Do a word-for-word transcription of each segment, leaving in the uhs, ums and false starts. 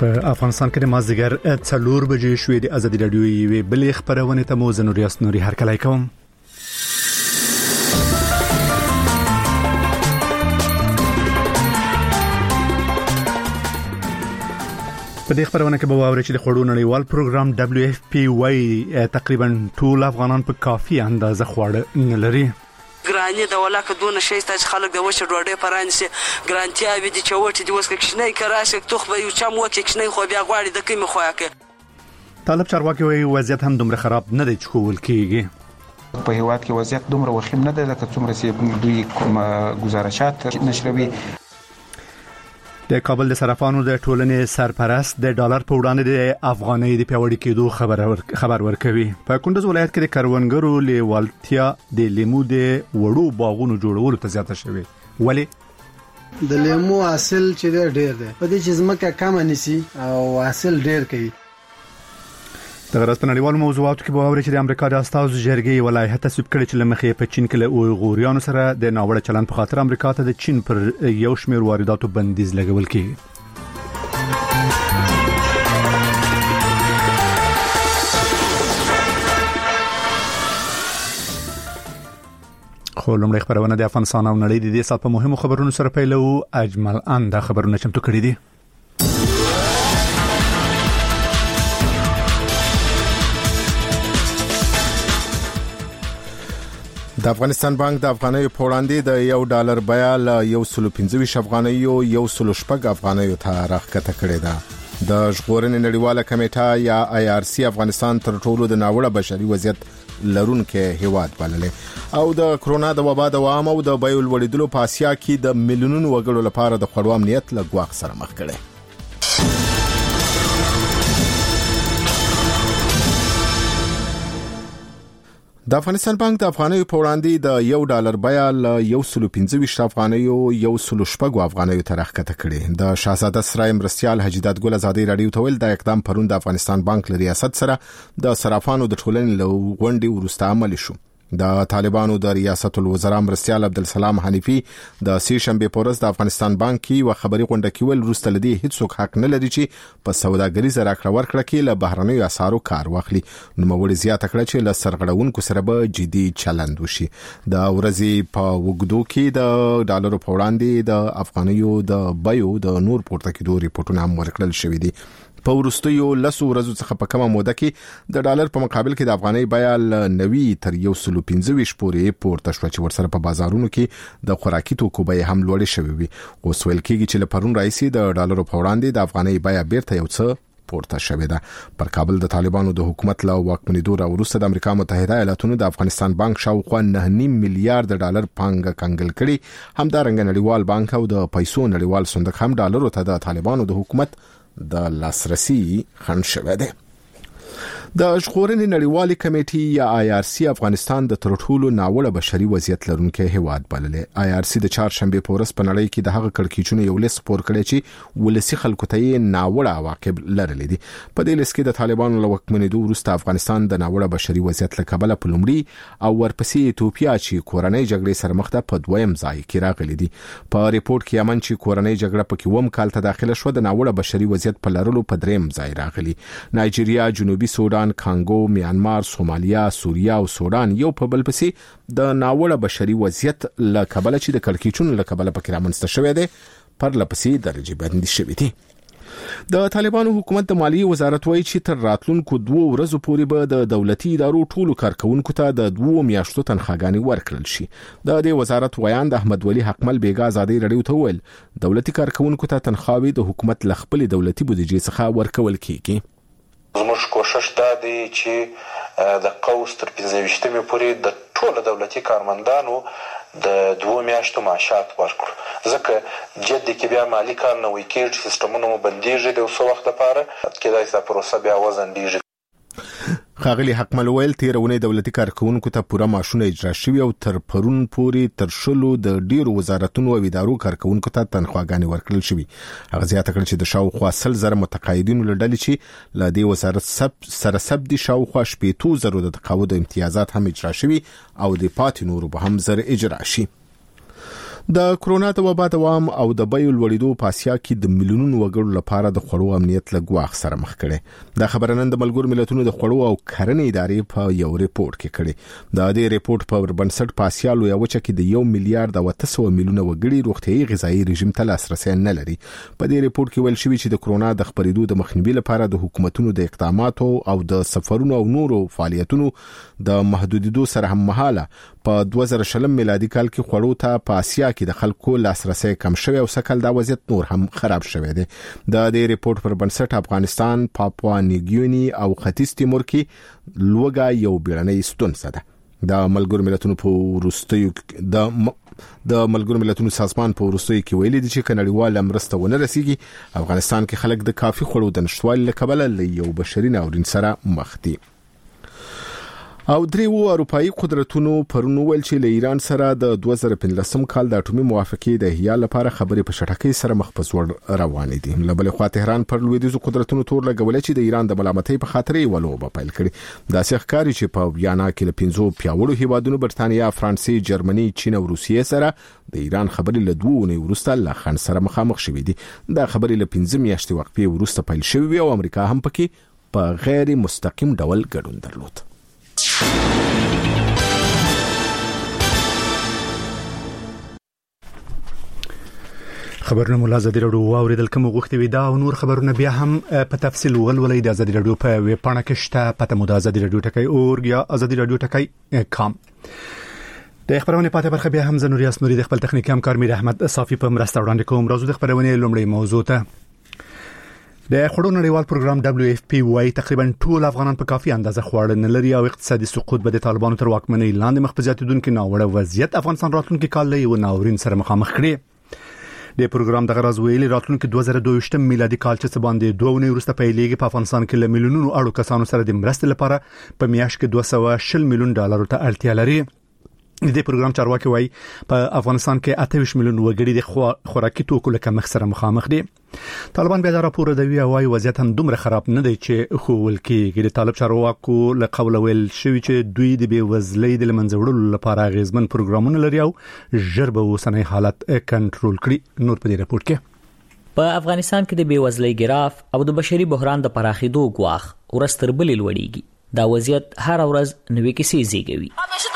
په افغانستان کې د مازدیګر څلور بجې شوې د ازادي راډیو یوې بلې خبرونه ته مو زنوریاس نوري هرکلی کوم. په دې خبرونه کې به واورئ چې د خوړو نړیوال پروګرام دبليو اف پی وايي تقریبا ټول افغانان په کافي اندازه خواړه نه لري. ګرانی د ولاکه دونه شي چې خلک د وشه ډوډۍ پرانسي ګرانتیا به دي چوټي د وسکه کښنه کراشه توخ به یو چم وکه کښنه خو بیا غواړي د کیمه خوکه. طالب چارواکي وایي وضعیت هم دومره خراب نه دی چې کول کیږي. په هیواد کې وضعیت دومره وخیم نه دی لکه څومره چې دوی کوم گزارشات نشروي. د کابل د صرافانو د ټولنې سرپرست د ډالر په وړاندې د افغانۍ د پیوړی کېدو خبر ور خبر ورکوي. په کندوز ولایت کې د کروندګرو لیوالتیا د لیمو د وړو باغونو جوړولو ته زیاته شوې. ولی د لیمو حاصل چې ډېر دی په دې چې زمکه کم نسی او حاصل ډېر کوي. د غرض په نړیوالو موضوعاتو کې به واورئ چې د امریکا د استازو جرګې ولایت تصویب کړی چې لمخې په چین کې له اویغوریانو سره د ناوړه چلند په خاطر امریکا ته د چین پر یو شمېر وارداتو بندیز لګول کیږي. خو لومړی خبرونه د افغانستان او نړۍ د دې سات په مهمو خبرونو سره پیلو. اجمل ان دا خبرونه چمتو کړي دي. د افغانستان بانک د افغانیو په وړاندې د یو ډالر بیه له یو سل پنځه افغانیو یو سل شپږ افغانیو ته راکښته کړې ده. د ژغورنې نړیواله کمیټه یا آی آر سی افغانستان تر ټولو د ناوړه بشري وضعیت لرونکي هیواد بللې او د کرونا د وبا دوام او د بیو لوړېدلو په اسیا کې د میلیونونو وګړو لپاره د خوړو امنیت له ګواښ سره مخ کړي. د افغانستان بانک د افغانیو په وړاندې د یو ډالر بیه له یو سل پنځه افغانیو یو سل شپږ افغانیو ته راکښته کړې. د شاهزاده سرای مرستیال حجیدات ګل ازادي راډیو ته ویل د اقدام پرون د افغانستان بانک له ریاست سره د صرافانو د ټولنې له غونډې وروسته عملي شو. د طالبانو د ریاست الوزرا مرستیال عبدالسلام حنیفی د سې شنبه په ورځ د افغانستان بانک کې و خبري غونډه کې ول وروسته لدی هیڅوک حق نه لري چې په سوداګریزه راکړه ورکړه کې له بهرنیو اسعارو کار واخلي. نو موري زیاته کړه چې له سرغړونکو سره به جدي چلند وشي. د ورځې په وګړو کې د ډالرو په وړاندې د افغانیو د بیو د نور پورته کېدو ریپورتونه هم ورکړل شوې دي. په وروستیو لسو ورځو څخه په کومه موده کې د ډالر په مقابل کې د افغانۍ بیه له نوي تر یو سل پنځه پورې پورته شو چې ورسره په بازارونو کې د خوراکي توکو بیه هم لوړې شوې وي. اوس ویل کېږي چې له پرون راځي د ډالرو په وړاندې د افغانۍ بیه بیرته یو څه پورته شوې ده. پر کابل د طالبانو د حکومت له واکمنېدو راوروسته د امریکا متحده ایالاتونو د افغانستان بانک شاوخوا نه نیم میلیارډ ډالر پانګه کنګل کړي. همدارنګه نړیوال بانک او د پیسو نړیوال صندوق هم ډالرو ته د طالبانو د حکومت د لاسرسي خنډ شوه ده. د ژغورنې نړیوالې کمیټې یا آی آر سی افغانستان د تر ټولو ناوړه بشري وضعیت لرونکي هیواد بللې. آی آر سی د چهارشنبه په ورځ په نړۍ کې د هغه کړکېچونو یو لیست خپور کړی چې ولسی خلکو ته یې ناوړه عواقب لرلې دي. په دې لیست کې د طالبانو له واکمنېدو وروسته افغانستان د ناوړه بشري وضعیت له کبله په لومړي او ورپسې ایتوپیا چې کورنۍ جګړې سره مخ ده په دویم ځای کې راغلي دي. په ریپورت کې یمن چې کورنۍ جګړه په کې وم کال ته داخله شو د ناوړه بشري وضعیت په لرلو په دریم ځای راغلي. نایجیریا، جنوبي سودان، کانګو، میانمار، سومالیا، سوریا او سودان یو په بل پسې د ناوړه بشري وضعیت له کبله چې د کړکېچونو له کبله پکې رامنځته شوې ده پر لپسې درجه بندي شوې دي. د طالبانو حکومت د مالیې وزارت وایي چې تر راتلونکو دوه ورځې پورې به د دولتي ادارو ټولو کارکونکو ته د دوه میاشتو تنخواګانې ورکړل شي. د دې وزارت ویاند احمد ولی حقمل بیګا ازادي راډیو ته ویل دولتي کارکونکو ته تنخواوي د حکومت له خپل دولتي بودیجې څخه ورکول کیږي. زموږ کوشش دا دی چې د قوس تر پنځه ویشتمې پورې د ټولو دولتي کارمندانو د دوه میاشتو معاشات ورکړو، ځکه جدي کې بیا مالي کار نه وي کېږي، سیستمونه مو بندېږي د څو وخت لپاره، کېدای شي دا پروسه بیا وځنډېږي. ښاغلي حقمل ویل تیرونه دولتي کارکونکو ته پوره معاشونه اجرا شوي او تر پرون پورې تر شلو د ډیرو وزارتونو او ادارو کارکونکو ته تنخواګانې ورکړل شوي. هغه زیاته کړه چې د شاوخوا سل زره متقاعدینو له ډلې چې له دې وزارت سب سره سب دي شاوخوا شپېتو زرو د تقاعد امتیازات هم اجرا شوي او د پاتې نورو به هم زر اجرا شي. د کرونا د وبا دوام او د بیو لوړېدو په اسیا کې د میلیونونو وګړو لپاره د خوړو امنیت له ګواښ سره مخ کړي. دا خبره نن د ملګرو ملتونو د خوړو او کرنې ادارې په یو ریپورت کې کړي. دا د ریپورت په بنسټ په اسیا لوی وچه کې د یو میلیارډ او اته سوه میلیونه وګړي روغتیايي غذایی رژیم ته لاسرسي نه لري. په دې ریپورت کې ویل شوی چې د کرونا د خپرېدو د مخنیوي لپاره د حکومتونو د اقداماتو او د سفرونو او نورو فعالیتونو د محدودیدو سره هم مهاله په دوه زره شلم میلادي کال کې خوړو ته په اسیا کې د خلکو لاسرسي کم شوی او سکل دا وضعیت نور هم خراب شوی دی. د دې ریپورت پر بنسټ افغانستان، پاپوا نیوګینی او ختیځ تیمور کې لوګا یو بیړنۍ ستونزه ده. د ملګرو ملتونو په وروستیو د د ملګرو ملتونو سازمان په وروستیو کې ویلي دي چې کنړیوال مرسته ونه رسیږي. افغانستان کې خلک د کافي خوړو د نشټوالي له کبله له یو بشري ناورین سره مخ دي. او دریو اروپאי قدرتونو پرونو ویل چې له ایران سره د دوه زره پنځلسم کال د اټومي موافقې د احیا لپاره خبرې په شټکۍ سره مخ په ځوړ روانې دي. له بلې خوا تهران پر لویدیځو قدرتونو تور لګولې چې د ایران د ملامتۍ په خاطر یې ولوبه پیل کړي. دا ښکاري چې په ویانا کې له پنځو پیاوړو هیوادونو برتانیا، فرانسې، جرمني، چین او روسیې سره د ایران خبرې له دوه اونۍ وروسته له خنډ سره مخامخ شوې دي. دا خبرې له پنځه میاشتې وقفې وروسته پیل شوې او امریکا هم پکې په غیر مستقیم ډول ګډون درلود. خبرونه مولا زدي رادیو اوریدل کوم غوښتي وي دا او نور خبرونه بیا هم په تفصیل ولولئ د زدي رادیو په ویب پاڼه کې شته. پته مو د زدي رادیو ټکی اورګ یا زدي رادیو ټکی کام. د خبرونه پاتې برخه بیا هم زنوري اسنوري د خپل تخنیکی همکار میر احمد صافي په مرسته وړاندې کوم. راځو د خبرونه لومړی موضوع ته. د خوړو نړیوال پروګرام دبليو اف پی وايي تقریبا ټول افغانان په کافي اندازه خواړه نه لري او اقتصادي سقوط به د طالبانو تر واکمنۍ لاندې مخ په زیاتېدونکو ناوړه وضعیت افغانستان راتلونکي کال له یو ناورین سره مخامخ کړي. د پروګرام دغه راز ویلي راتلونکي دوه زره دوه ویشت میلادي کال چې باندې دوه ونې وروسته پیلېږي په افغانستان کې له میلیونونو اړو کسانو سره د مرستې لپاره په میاشت کې دوه سوه شل میلیون ډالر ته اړتیا لري. د دې پروګرام چارواکي وایي په افغانستان کې اته ویشت میلیون وګړي د خوراکي توکو له کمښت سره مخامخ دي. طالبان بیا دا راپور دی وايي وضعیت هم دومره خراب نه دی چې خوول کې د طالب چارواکو له قول ویل شوی چې دوی د بیوزلۍ د منځوړلو لپاره غیزمن پروګرامونه لري او ژر به اوسنۍ حالت کنټرول کړي. نور په دې راپور کې په افغانستان کې د بیوزلۍ ګراف او د بشري بحران د پراخېدو ګواښ ورستر بلې لوړېږي. دا وضعیت هر ورځ نوې کیسې زیږوي.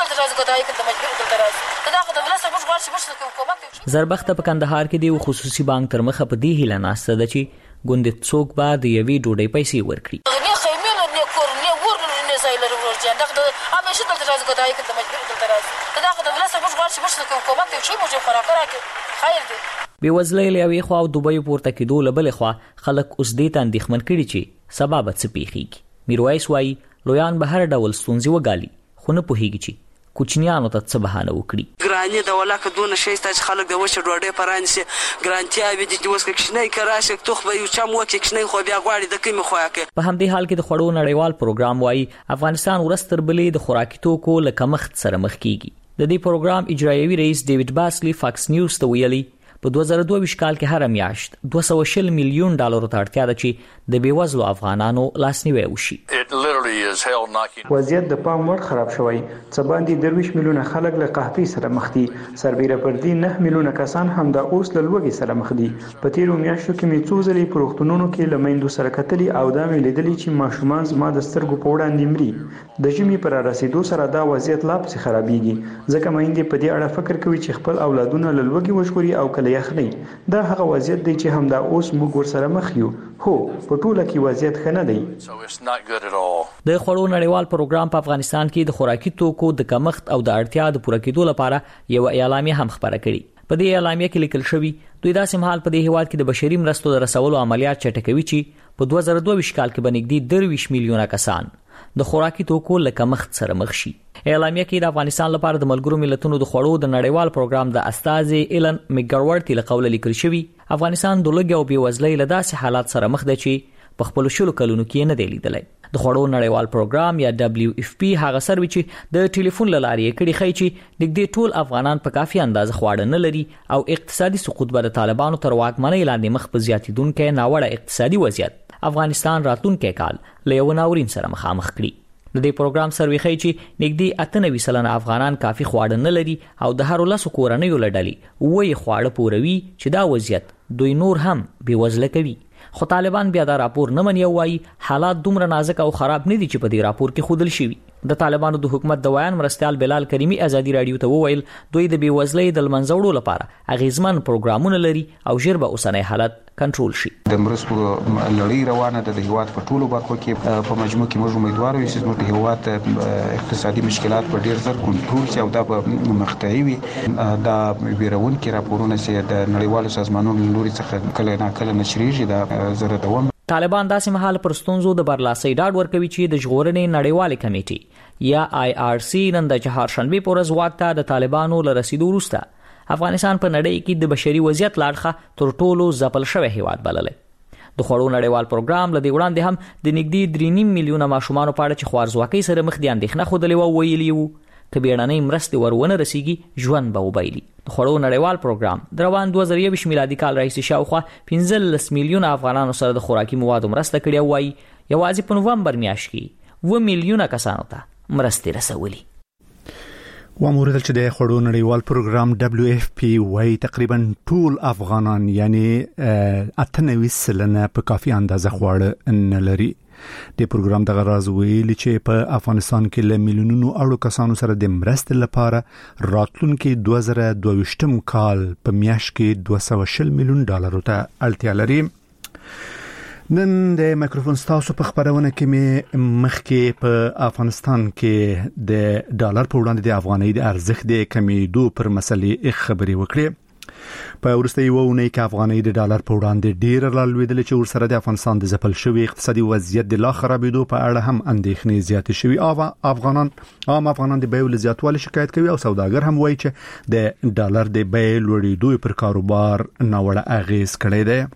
زربخته په کندهار کې دی خصوصي بانک تر مخه په دې هیله ناسته ده چې ګوند څوک به د یوې ډوډۍ پیسې ورکړي. بیوزلۍ له یوې خوا او دوبۍ پورته کېدو له بلې خوا خلک اوس دې ته اندېښمن کړي چې سبا به څه پیښیږي. میرویس وایي لویان به هر ډول ستونزې وګالي خو نه پوهېږي چې کوچنیانو ته څه بهانه وکړي. ګراني د ولاکه دونه شیسته چې خلک د وچه ډوډۍ پرانسي ګرانتیا وي د اوس کښنۍ کراشه توخ به یو چم وکه کښنۍ خو بیا غواړي د کیمه خو یاکه. په همدې حال کې د خوړو نړیوال پروګرام وايي افغانستان ورستر بلې د خوراکي توکو له کمښت سره مخ کیږي. د دې پروګرام اجرایوي رئیس ډیوډ باسلی فاکس نیوز ته ویلي په دوه زره دوه ویشت کال کې هر میاشت دوه سوه شل میلیون ډالر ته اړتیا ده چې د بیوزلو افغانانو لاسنیوي وشي. وضعیت د پام وړ خراب شوی. څه باندې درویش میلیونه خلک له قحطۍ سره مخ دي. سربیره پر دې نه میلیونه کسان هم د اوس له لوږې سره مخ دي. په تیرو میاشتو کې مې څو ځلې په روغتونونو کې له میندو سره کتلي او دا مې لیدلي چې ماشومان زما د سترګو په وړاندې مري. د ژمي پر رسیدو سره دا وضعیت لا پسې خرابېږي ځکه میندې په دې اړه فکر کوي چې خپل اولادونه له لوږې وژغوري او کله یخنۍ. دا هغه وضعیت دی چې همدا اوس موږ ورسره مخ یو. هو په ټوله کې وضعیت ښه نه دی. د خوړو نړیوال پروګرام په افغانستان کې د خوراکي توکو د کمښت او د اړتیا د پوره کېدو لپاره یو اعلامیه هم خبره کړې. په دې اعلامیه کې لیکل شوی دوی داسې مهال په دې هیواد کې د بشري مرستو د رسولو عملیات چټکوي چې په دوه زره دوه ویشت کال کې بنګدي درویش میلیونه کسان د خوراکي توکو له کمښت سره مخ شي. اعلامیه کې د افغانستان لپاره د ملګرو ملتونو د خوړو د نړیوال پروګرام د استاذ ایلن میګرورټي له قوله لیکل شوی افغانستان د لوږې او بیوزلۍ له داسې حالات سره مخ دی چې په خپل شلو کلونو کې نه دی لیدلی. د خوړو نړیوال پروګرام یا دبليو اف پی هغه سروي چې د ټلیفون له لارې کړي خي چې د دې ټول افغانان په کافي اندازه خواړه نه لري او اقتصادي سقوط به د طالبانو تر واکمنۍ لاندې مخ په زیاتیدونکو ناوړه اقتصادي وضعیت افغانستان راتلونکي کال له یو ناورین سره مخامخ کړي. د دې پروګرام سروې ښیي چې نږدې اته نوي سلنه افغانان کافي خواړه نه لري او د هر لاسو کورنیو له ډلې وایي خواړه پوروي چې دا وضعیت دوی نور هم بېوزله کوي. خو طالبان بیا دا راپور نه مني او وایي حالات دومره نازک او خراب نه دي چې په دې راپور کې ښودل شوي. د طالبانو د حکومت د ویان مرستیال بلال کریمی ازادي رادیو ته وویل دوی د بېوزلۍ د له منځه وړو لپاره اغیزمن پروګرامونه لري او ژر به اوسنی حالت کنټرول شي. د مرستو لړۍ روانه ده د هیواد په ټولو برخو کې. په مجموع کې موږ امیدوار یو چې زموږ هیواد اقتصادي مشکلات په ډیر زر کنټرول شي او دا به مخته وي. دا ویرونکي راپورونه چې د نړیوالو سازمانونو لوري څخه کله نه کله نشریږي دا زره دوام. طالبان داسې مهال پر ستونزو د برلاسۍ ډاډ ورکوي چې د ژغورنې نړیوالې کمیټې یا آی آر سی نن د چهارشنبې په ورځ واک ته د طالبانو له رسیدو وروسته افغانستان په نړۍ کې د بشري وضعیت لاړخه تر ټولو ځپل شوی هیواد بللی. د خوړو نړیوال پروګرام له دې وړاندې هم د نږدې درې نیم میلیونه ماشومانو په اړه چې خوارځواکۍ سره مخ دي اندېښنه ښودلې وه ویلي وو که بیړنۍ مرستې ور ونه رسیږي ژوند به وبایلي. د خوړو نړیوال پروګرام د روان دوه زره یوویشت میلادي کال راهیسې شاوخوا پنځلس میلیونه افغانانو سره د خوراکي موادو مرسته کړې او وایي یوازې په نومبر میاشت کې اووه میلیونه کسانو ته مرستې رسولي. وموردل چې د خوړو نړیوال پروګرام دبليو اف پی وايي تقریبا ټول افغانان یعنی اته نوي سلنه په کافي اندازه خواړه نه لري. د پروګرام دغه راز ویلي چې په افغانستان کې له میلیونونو اړو کسانو سره د مرستې لپاره راتلونکي دوه زره دوه ویشتم کال په میاشت کې دوه سوه شل میلیون ډالرو ته اړتیا لري. نن د مایکروفون ستاسو په خبرونه کې مې مخکې په افغانستان کې د ډالر په وړاندې د افغانۍ د ارزښت د کمیدو پر مسلې خبرې وکړې. په وروستي وونه کې افغانۍ د ډالر په وړاندې ډیر رالوېدل چې ورسره د افغانستان د ځپل شوی اقتصادي وضعیت د لا خرابېدو په اړه هم اندېښنې زیاتې شوي. او افغانان عام افغانان د بیو له زیاتوالي شکایت کوي او سوداګر هم وایي چې د ډالر د بیې لوړېدو پر کاروبار ناوړه اغیز کړی دی.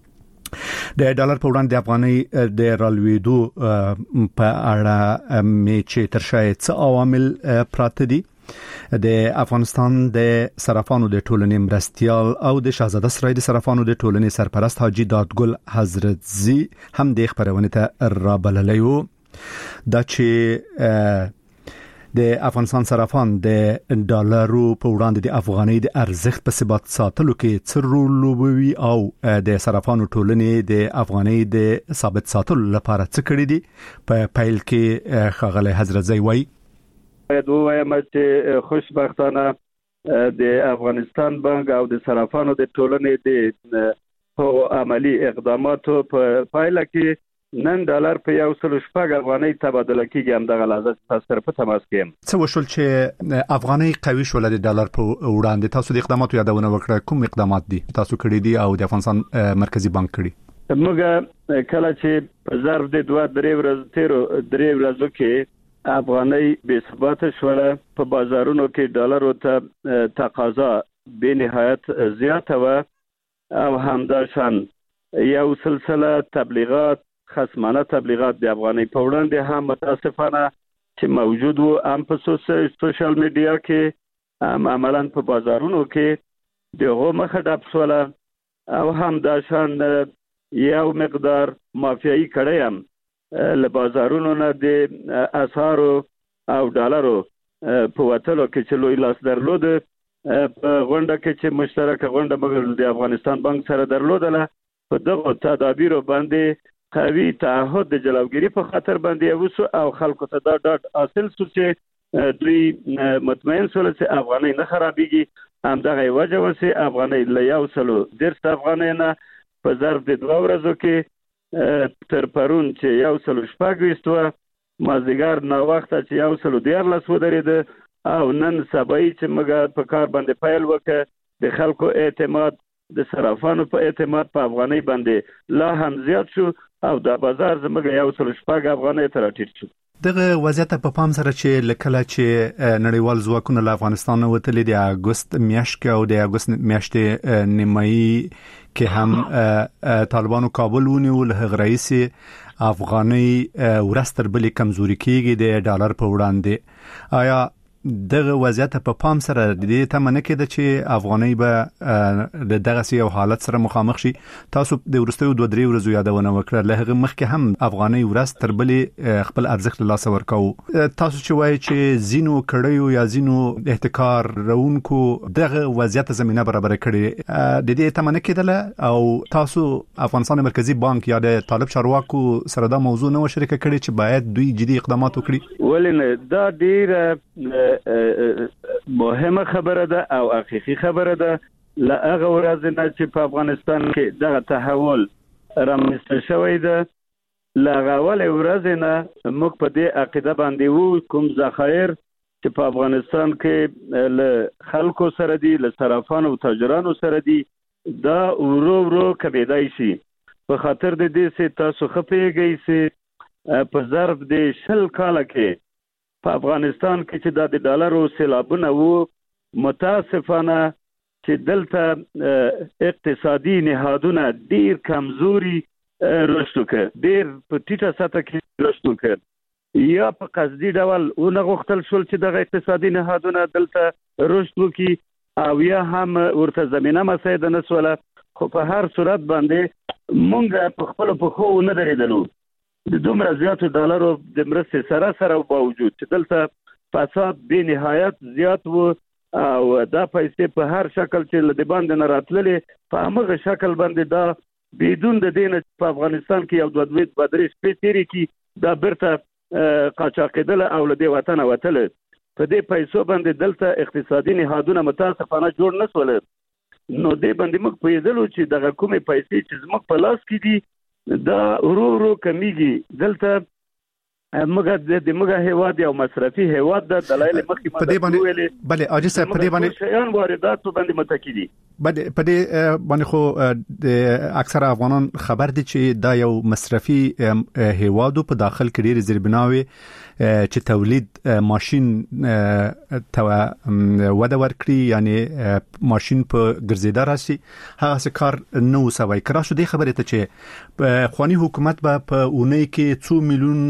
د ډالر په وړاندې د افغانۍ د رالوېدو په اړه مې چې تر شا څه عوامل پراته دي. د افغانستان د صرافانو د ټولنې مرستیال او د شاهزاده سرای د صرافانو د ټولنې سرپرست حاجی دادګل حضرتزي هم د خبرونه ته رابللی وو. دا چې د افغانستان صرافان د ډالرو په وړاندې د افغانۍ د ارزښت په ثبات ساتلو کې څه رول لوبوي او د صرافانو ټولنې د افغانۍ د ثابت ساتلو لپاره څه کړی دي. په پیل کې ښاغلی حضرتزي وایي باید ووایم چې خوشبختانه د افغانستان بانک او د صرافانو د ټولنې د عملی اقداماتو په پایله کې نن ډالر په یو سل شپږ افغانۍ تبادله کیږي. هم دغه لحظه تاسو سره په تماس کې یم. څه وشول چې افغانۍ قوي شول د ډالر په وړاندې؟ تاسو د اقداماتو یادونه وکړه، کوم اقدامات دي تاسو کړی دي او د افغانستان مرکزی بانک کړی؟ موږ کله چې په ظرف د دوه درې ورځې تیرو درې ورځو کې افغانۍ بې ثباته شوله، په بازارونو کې ډالرو ته تقاضا به نهایت زیاته وه او همداشان یو سلسله تبلیغات خصمانه تبلیغات د افغانۍ په وړاندې هم متاسفانه چې موجود وو، هم په سوشل میډیا کې هم عملاً په بازارونو کې دغه مخه ډب شوله او همداشان یو مقدار مافیایي کړی هم له بازارونو نه د اسعارو او ډالرو په وټلو کې چې لوی لاس درلود. په غونډه کې چې مشترکه غونډه مګر د افغانستان بانک سره درلودله، په دغه تدابیرو باندې قوي تعهد د جلوګیری په خاطر باندې وسو او خلکو ته دا ډاډ حاصل شو چې دوی مطمئن شول چې افغانۍ نه خرابېږي. همدغه وجه و چې افغانۍ له یو سلو دېرش افغانۍ نه په ظرف د دوه ورځو کې تر پرون چې یو سلو شپږ ویشت وه، مازدیګر ناوخته چې یو سلو دیارلس ودرېده او نن سبایي چې موږ په کار باندې پیل وکړه، د خلکو اعتماد د صرافانو په اعتماد په افغانۍ باندې لا هم زیات شو او د بازار زموږ یو سلو شپږ افغانۍ ته راټیټ شو. دغه وضعیت په پام سره چې لکه چې نړیوال ځواکونه له افغانستان وتلي د اګوست میاشت کې او د اګوست میاشتې نیمایي کې هم طالبانو کابل ونیول، هغه رئیس افغانۍ ورستر بلې کمزوري کېږي د ډالر په وړاندې. آیا دغه وضعیت په پام سره د دې تمنه کېده چې افغاني به د دغه سیو حالت سره مخامخ شي. تاسو د ورستیو دوه درې ورځې یادونه وکړه، له هغه مخکې هم افغاني ورست تر بلې خپل ارزښت له لاسه ورکاو. تاسو چې وایي چې زینو کړیو یا زینو احتکار رونکو دغه وضعیت زمينه برابر کړي، د دې تمنه کېدله او تاسو افغانستان مرکزی بانک یا د طالب چارواکو سره دا موضوع نه شریک کړي چې باید دوی جدي اقدامات وکړي؟ ولنه دا ډیره مهمه خبره ده او حقيقي خبره ده. لا هغه ورځ نه چې په افغانستان کې دغه تحول رامنځته شوی ده، لا غوال ورځ نه موږ په دې عقیده باندې وو کوم ذخایر چې په افغانستان کې له خلکو سره دي، له صرافانو او تاجرانو سره دي، دا ورو ورو کبیدای شي. په خاطر د دې چې تاسو خپېږئ چې په ظرف د شل کال کې په افغانستان کې چې د ډالرو سیلابونه وو، متاسفانه چې دلته اقتصادي نهادونه ډیر کمزوري رشد وکړ، ډیر په ټیټه سطح کې رشد وکړ، یا په قصدي ډول ونه غوښتل شول چې دغه اقتصادي نهادونه دلته رشد وکړي او یا هم ورته زمينه مساعده نه سوله. خو په هر صورت باندې مونږ په خپل په خو نه درېدلو. د دومره زیاتو ډالرو د مرستې سره سره باوجود چې دلته فساد به نهایت زیات وو او دا پیسې په هر شکل چې لدی باندې نه راتللې په هغه شکل باندې دا بدون د دین په افغانستان کې یو دوه دوه بدري سپېڅري کې دا برته قاچاقیدل او لدی وطن وتل. په دې پیسو باندې دلته اقتصادي نهادونه متاسفانه جوړ نه سول. نو دې باندې موږ پیدلو چې دغه کومې پیسې چې زموږ په لاس کې دي دا ورو ورو کمیږي. دلته موږ د موږ هیواد یو مصرفي هیواد د دلایل مخکې په دې باندې بله اجي صاحب په دې باندې شیان واردات باندې متکی دي. بله په دې باندې خو د اکثر افغانان خبر دي چې دا یو مصرفي هیواد په داخل کې ډېر زیربناوي چې تولید ماشين تو وده ورکړي، یعنی ماشين په ګرځیدا راشي، هغه کار نو سوي کرا شو. دې خبره ته چې خواني حکومت به په اونۍ کې څو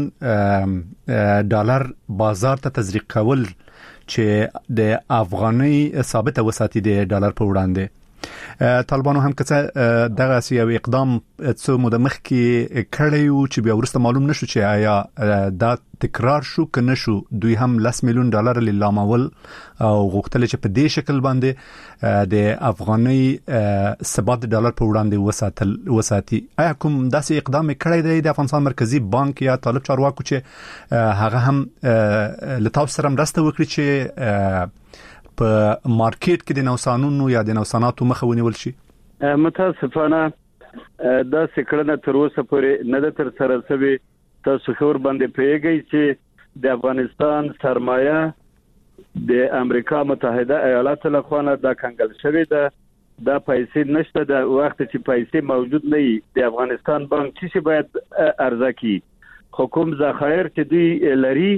میلیون ډالر بازار ته تزریق کول چې د افغاني ثابته وساتي د ډالر په وړاندې. طالبانو هم کڅه دغه سیاوي اقدام څو مده مخکې کړیو چې بیا ورسته معلوم نشو چې آیا دا تکرار شو کنه شو. دوی هم لس میلیون ډالر لامول او غوښتل چې په دې شکل باندې د افغاني ثبات ډالر په وړاندې وساتل وساتي. آیا کوم داسې اقدام کړی دی د افغانستان مرکزی بانک یا طالب چارواکو چې هغه هم لتاو سره مرسته وکړي چې په مارکیټ کې د نوسانونو یا د نوساناتو مخه ونیول شي؟ متاسفانه دا سکړنه تر اوسه پورې نه د تر سره سوي. تاسو خبر باندې پیږئ چې د افغانستان سرمایه د امریکا متحده ایالاتو له خوا دا کنګل شوی ده. دا پیسې نشته. د وخت چې پیسې موجود نه وي د افغانستان بانک چې باید ارزه کی حکومت ذخایر چې دوی لري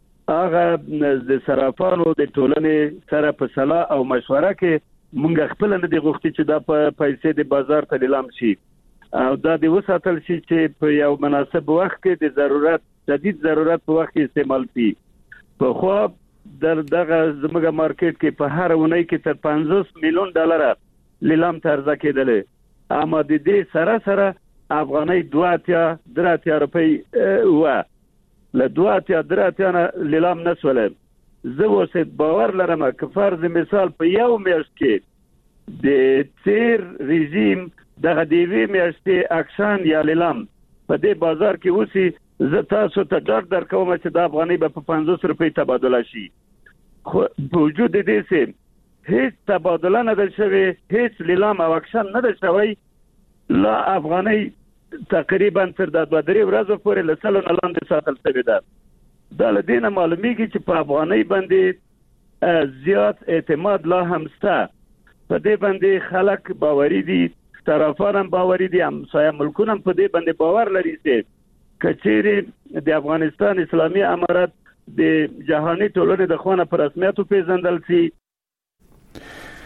هغه د صرافانو د ټولنې سره په صلاح او مشوره کې مونږ خپل نه دی غوښتي چې دا په پیسې د بازار ته لیلام شي او دا د وساتل شي چې په یو مناسب وخت کې د ضرورت شدید ضرورت په وخت کې استعمال شي. په خو در دغه زموږ مارکیټ کې په هر ونې کې تر پنځوس میلیون ډالر لیلام ته ارزه کېدل. اما د دې سره سره افغاني دوه اتیا درې اتیا روپۍ و له دوه اتیا درې اتیا نه لیلام نسول. زه اوس باور لرم که فرض مثال په یو میاشت کې د تیر رژیم دغه دیوی میاشتې اکشن یا لیلام په دې بازار کې اوسي، زه تاسو ته ډاډ درکوم چې د افغاني به په پنځوس روپۍ تبادله شي. خو په وجود دې چې هیڅ تبادله نه ده شوې، هیڅ لیلام او اکشن نه ده شوی، لا افغاني تقریبا تر د دوه درې ورځې پورې له سلو نه لاندې ساتل شوې ده. دا له دې نه معلومیږي چې په افغانۍ باندې زیات اعتماد لا هم شته. په دې باندې خلک باوري دي، طرفان هم باوري دي، همسایه ملکونه هم په دې باندې باور لري چې که چیرې د افغانستان اسلامي امارت د جهاني ټولنې د خوا نه په رسمیت وپېژندل شي.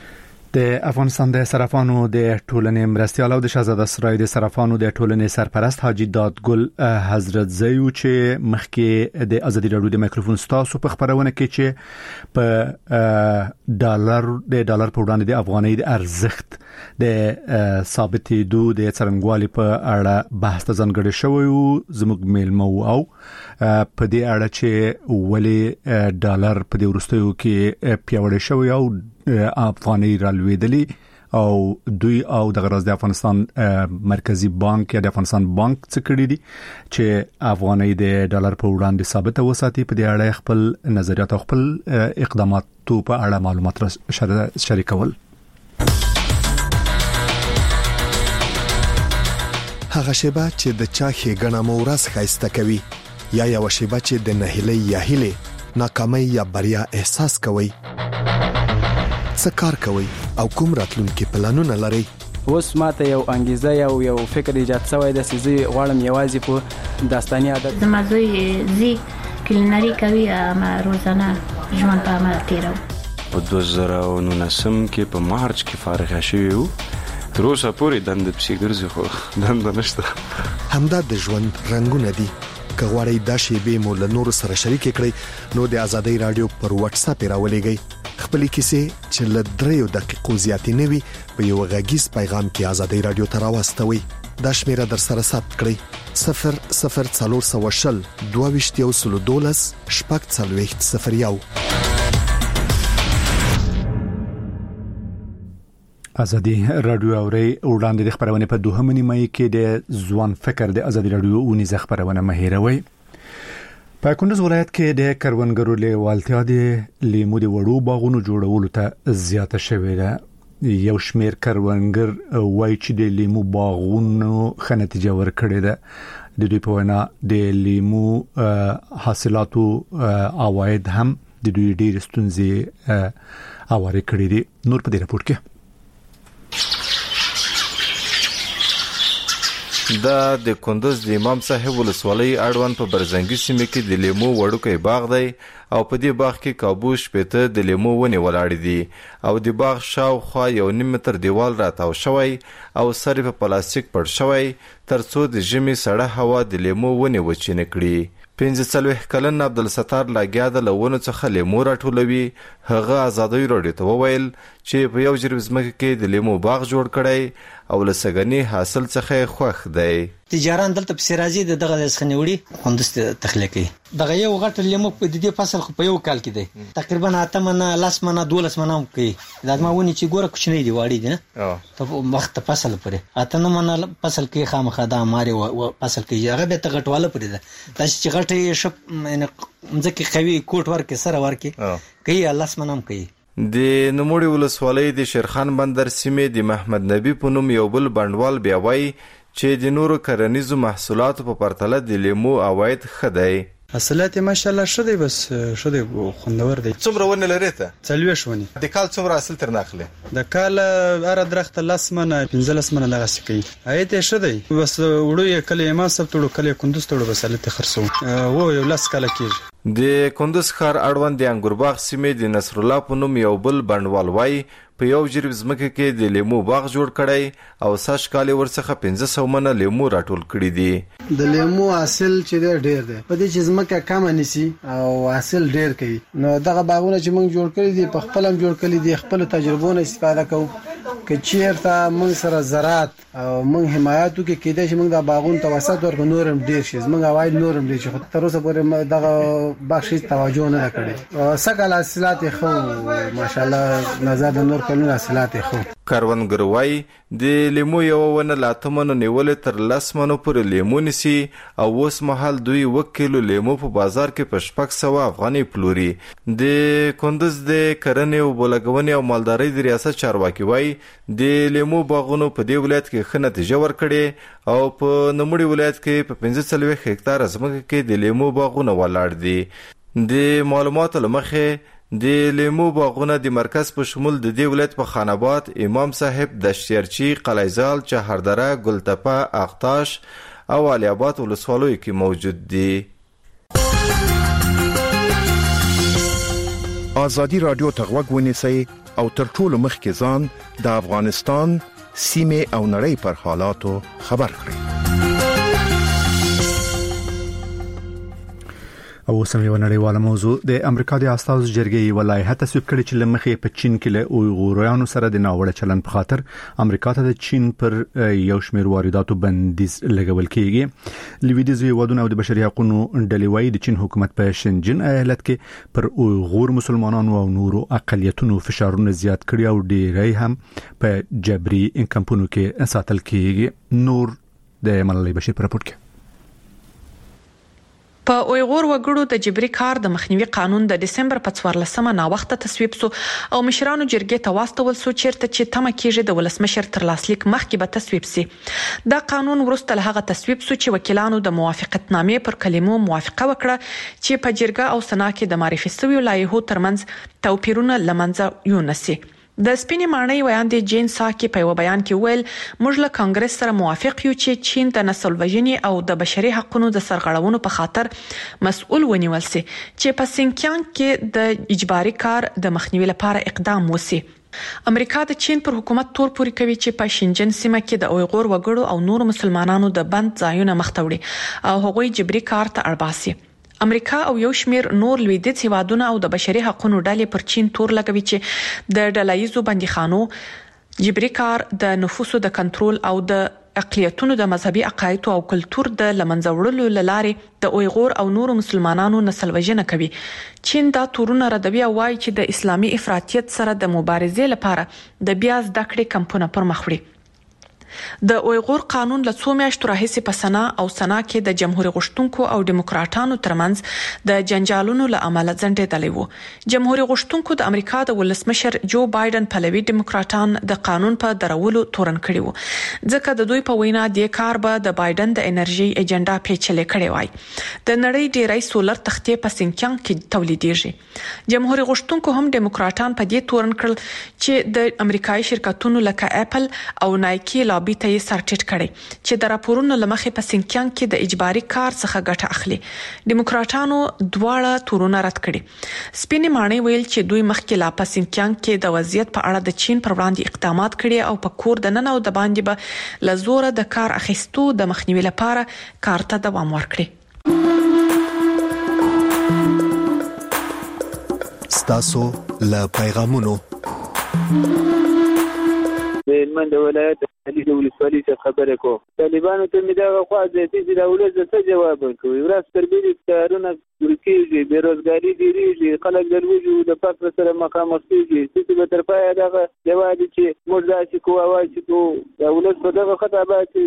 د افغانستان د صرافانو د ټولنې مرستيال او د شاهزاده سرای د صرافانو د ټولنې سرپرست حاجی دادګل حضرت زیو چې مخکې د ازادي راډیو د مایکروفون ستاسو په خبرونه کې چې په ډالر د ډالر په وړاندې د افغانۍ د ارزښت د ثابتې دو د څرنګوالي په اړه بحث ته ځانګړی شوی او زموږ میلمو او په دې اړه چې ولې ډالر په دې وروستیو کې پیاوړی شوی او افغانۍ رالوېدلی او دوی او د غرض د افغانستان مرکزی بانک یا د افغانستان بانک څخه کړی دي چې افغانۍ د ډالر په وړاندې ثابت وساتي. په دې اړه خپل نظریات او خپل اقدامات په اړه معلومات شریکول. هغه شیبه چې د چا ښېګڼه مو ورځ ښایسته کوي یا یو شیبه چې د نهیلۍ یا هیلې ناکامۍ یا بریا احساس کوي. څه کار کوي او کوم راتلونکي پلانونه لري؟ اوس ماته یو انګیزه یو یو فکر ایجاد شوی د سيزي غواړم یوازې په داستاني عادت د مازوي زی کلینری کوي ما روزانه ژوند په عمل تیرو. په دوه زره او نولسم کې په مارچ کې فارغ شوی وو. تر اوسه پورې دند پسې ګرځي خو دند نشته. همدا د ژوند رنگونه دي. که غواړئ دا شیبې مو له نورو سره شریک کړئ نو د ازادۍ رادیو پر واتس اپ راولېږئ. خپلې کیسې چې له دریو دقیقو زیاتې نه وي په یو غږیز پیغام کې ازادۍ رادیو ته راواستوئ. دا شمیره در سره ثبت کړئ: صفر صفر څلور سوه شل دوه ویشت یو سلو دولس شپږ څلوېښت صفر یو. ازادي رادیو اوري وړاندې د خبرونه په دوهمه نیمه کې د ځوان فکر د ازادي رادیو اونیزه خبرونه مهیروي. په کندوز ولایت کې د کروندګرو لیوالتیا د لیمو د وړو باغونو جوړولو ته زیاته شوې ده. یو شمیر کروندګر وایي چې د لیمو باغونو ښه نتیجه ورکړې ده. د دوی په وینا د لیمو حاصلاتو عواید هم د دوی ډېر ستونزې اوارې کړې دي. نور په دې راپور کې دا د کندوز د امام صاحب ولسوالۍ اړوند په برزنګي سیمه کې د لیمو وړوکی باغ دی او په دې باغ کې کابوش پته د لیمو ونې ولاړې دي او د باغ شاوخوا یو نیم متر دیوال راتاو شوی او سر په پلاستیک پړ شوی ترڅو د ژمي سړه هوا د لیمو ونې وچینه کړي. پنځه څلوېښت کلن عبدالستار لاګیا د لونو څخه لیمو راټولوي. هغه ازادۍ راډیو ته وویل چې په یو جریب ځمکه کې د لیمو باغ جوړ کړی او له سګنی حاصل څخه خوښ دی. تجاران دلته په سرازي د دغه ځخنیوړي خوندست تخلیقي دغه یو غټ لیمو په دې فصل خو په یو کال کې دی تقریبا اته منه لاس منه دولس منه کوي. دا ما ونی چې ګوره کوچنی دی واړی دی نه ته وخت فصل پرې اته نه منه فصل کې خامخا دا ماري او فصل کې هغه به ته غټواله پرې ده. دا چې غټي شپ ځکه خوي کوټ ورکه سره ورکه کوي لاس منم کوي. د نوموړي ولسوالۍ د شیرخان بندر سیمې د محمد نبی په نوم یو بل بڼوال بیا وایي چې د نورو کرنیزو محصولاتو په پرتله د لیمو عواید ښه دی. حاصلات ماشاءالله ښه دی بس ښه دی خوندور دی. څومره ونې لري ته؟ څلوېښت ونې. د کال څومره حاصل ترنه اخلي؟ د کال هره درخته لس منه پنځلس منه دغسې کوي. عاید یې ښه دی بس وړو یې کله امام صاحب تړو کله یې کندوز تړو بس هلته خرڅوو وو یو لس کاله کېږي. د کندوز ښار اړوند د انګورباغ سیمې د نصرالله په نوم یو بل بڼوال وایي په یو جریب ځمکه کې د لیمو باغ جوړ کړی او سږ کال یې ورڅخه پنځه سوه منه لیمو راټول کړي دي. د لیمو حاصل چې دی ډېر دی په دې چې ځمکه کمه نیسي او حاصل ډېر کوي. نو دغه باغونه چې موږ جوړ کړي دي په خپل هم جوړ کړي دي خپل تجربو نه استفاده کوو. که چیرته موږ سره زراعت او موږ حمایت وکړو کېدای شي موږ د باغونو توسط ورکړو نور هم ډېر شي زموږ عواید نور هم ډېر شي خو تر اوسه پورې دغه باغ شي توجه نه کړې. سږ کال حاصلات یې ښه ماشاءالله نظر د نور کلونو حاصلات یې ښه. کروندګر وایي د لیمو یوه ونه له اته منو نیولې تر لس منو پورې لیمو نیسي او اوس مهال دوی اوه کیلو لیمو په بازار کې په شپږ سوه افغانۍ پلوري. د کندوز د کرنې او بولګونې او مالدارۍ د ریاست چارواکي وایي د لیمو باغونو په دې ولایت کې ښه نتیجه ورکړې او په نوموړي ولایت کې په پنځه څلوېښت هکتاره ځمکه کې د لیمو باغونه ولاړ دي. د معلوماتو له مخې د لیمو باغونه د مرکز په شمول د دې ولایت په خان آباد، امام صاحب، دشتیرچی، قلیزال، چهاردره، ګلتپه، اغتاش او علي آباد ولسوالیو کې موجود دي. ازادي رادیو ته غوږ ونیسئ او تر ټولو مخکې ځان د افغانستان سیمه او نړۍ پر حالاتو خبر کړئ. او سم یو نړیواله موضوع د امریکا د استازو جرګې ولایت تصویب کړي چې لمخې په چین کې له اویغورانو سره د ناوړه چلند په خاطر امریکا ته د چین پر یو شمېر وارداتو بندیز لګول کیږي. لویدیز هیوادونه او د بشري حقوقو ډلې وايي د چین حکومت په شنجن ایالت کې پر اویغور مسلمانانو او نورو اقلیتونو فشارونه زیات کړي او ډیری هم په جبري کمپونو کې ساتل کیږي. نور د ملالۍ بشیر پر راپور کې په اویغور وګړو د جبري کار د مخنیوي قانون د دسمبر په څوارلسمه نا وخت تصویب سو او مشرانو جرګې ته واستول سو چیرته چې تمه کیږي د ولسمشر تر لاسلیک مخکې به تصویب سي. دا قانون ورسته له هغه تصویب سو چې وکیلانو د موافقتنامې پر کلمو موافقه وکړه چې په جرګه او سنا کې د معرفي شویو لایحو ترمنځ توپیرونه لمنځه یونسي. د سپینې ماڼۍ ویاندې جین ساکي په یو بیان کې ویل موږ له کانګرس سره موافق یو چې چین د نسل وژنې او د بشري حقوقو د سرغړونو په خاطر مسؤل ونیول سي چې په سینکیانګ کې د اجباري کار د مخنیوي لپاره اقدام وسی. امریکا د چین پر حکومت تور پوري کوي چې په شنجن سیمه کې د اویغور وګړو او نور مسلمانانو د بند ځایونه مختوړي او هغوی جبري کار ته اړباسي. امریکا او یو شمیر نور لویدیځ هیوادونه او د بشري حقوقو ډلې پر چین تور لګوي چې د ډلایزو بندیخانو جبري کار د نفوسو د کنټرول او د اقلیتونو د مذهبي عقاید او کلچر د لمنځه وړلو لارې د اویغور او نور مسلمانانو نسل وژنه کوي. چین دا تورونه ردوي او وايي چې د اسلامي افراطیت سره د مبارزې لپاره د بیا زده کړې کمپونه پر مخ وړي. د اویغور قانون له څو میاشتو راهیسې په سنا او سنا کې د جمهوریت غشتونکو او دیموکراتانو ترمنځ د جنجالونو له امله ځنډېدلی وو. جمهوریت غشتونکو د امریکا د ولسمشر جو بایدن پلوي دیموکراتان د قانون په درولو تورن کړي وو ځکه د دوی په وینا د کار به د بایدن د انرژي ایجنډا پیچلې کړي وای. د نړۍ ډیری سولر تختې په سینکیانګ کې تولیدېږي. جمهوریت غشتونکو هم دیموکراتان په دې تورن کړل چې د امریکایي شرکتونو لکه اپل او نایکی لابي ته یې سر ټیټ کړي چې د راپورونو لمخې په سینکیانګ کې د اجباري کار څخه ګټه اخلي. دیموکراتانو دواړه تورونه رد کړي. سپینې ماڼۍ ویل چې دوی مخکې لا په سینکیانګ کې د وضعیت په اړه د چین پر وړاندې اقدامات کړي او په کور د نن او د باندې به له زوره د کار اخیستو د مخنیوي لپاره کار ته دوام ورکړي. ستاسو له پیغامونو من د ولایت د ولسوالۍ څخه خبره کوم. طالبانو ته مې دا خو ځاتي چې د ولایت څخه جواب ورکوي. ورځ تر بلې کارونه ورکیږي، بیروزګاري ډیریږي، خلک د لوږې او د فقر سره مخامخ کیږي. چې به تر پایه دغه یوازې چې موږ داسې کوو او چې کوو د ولایت په دغه خطابات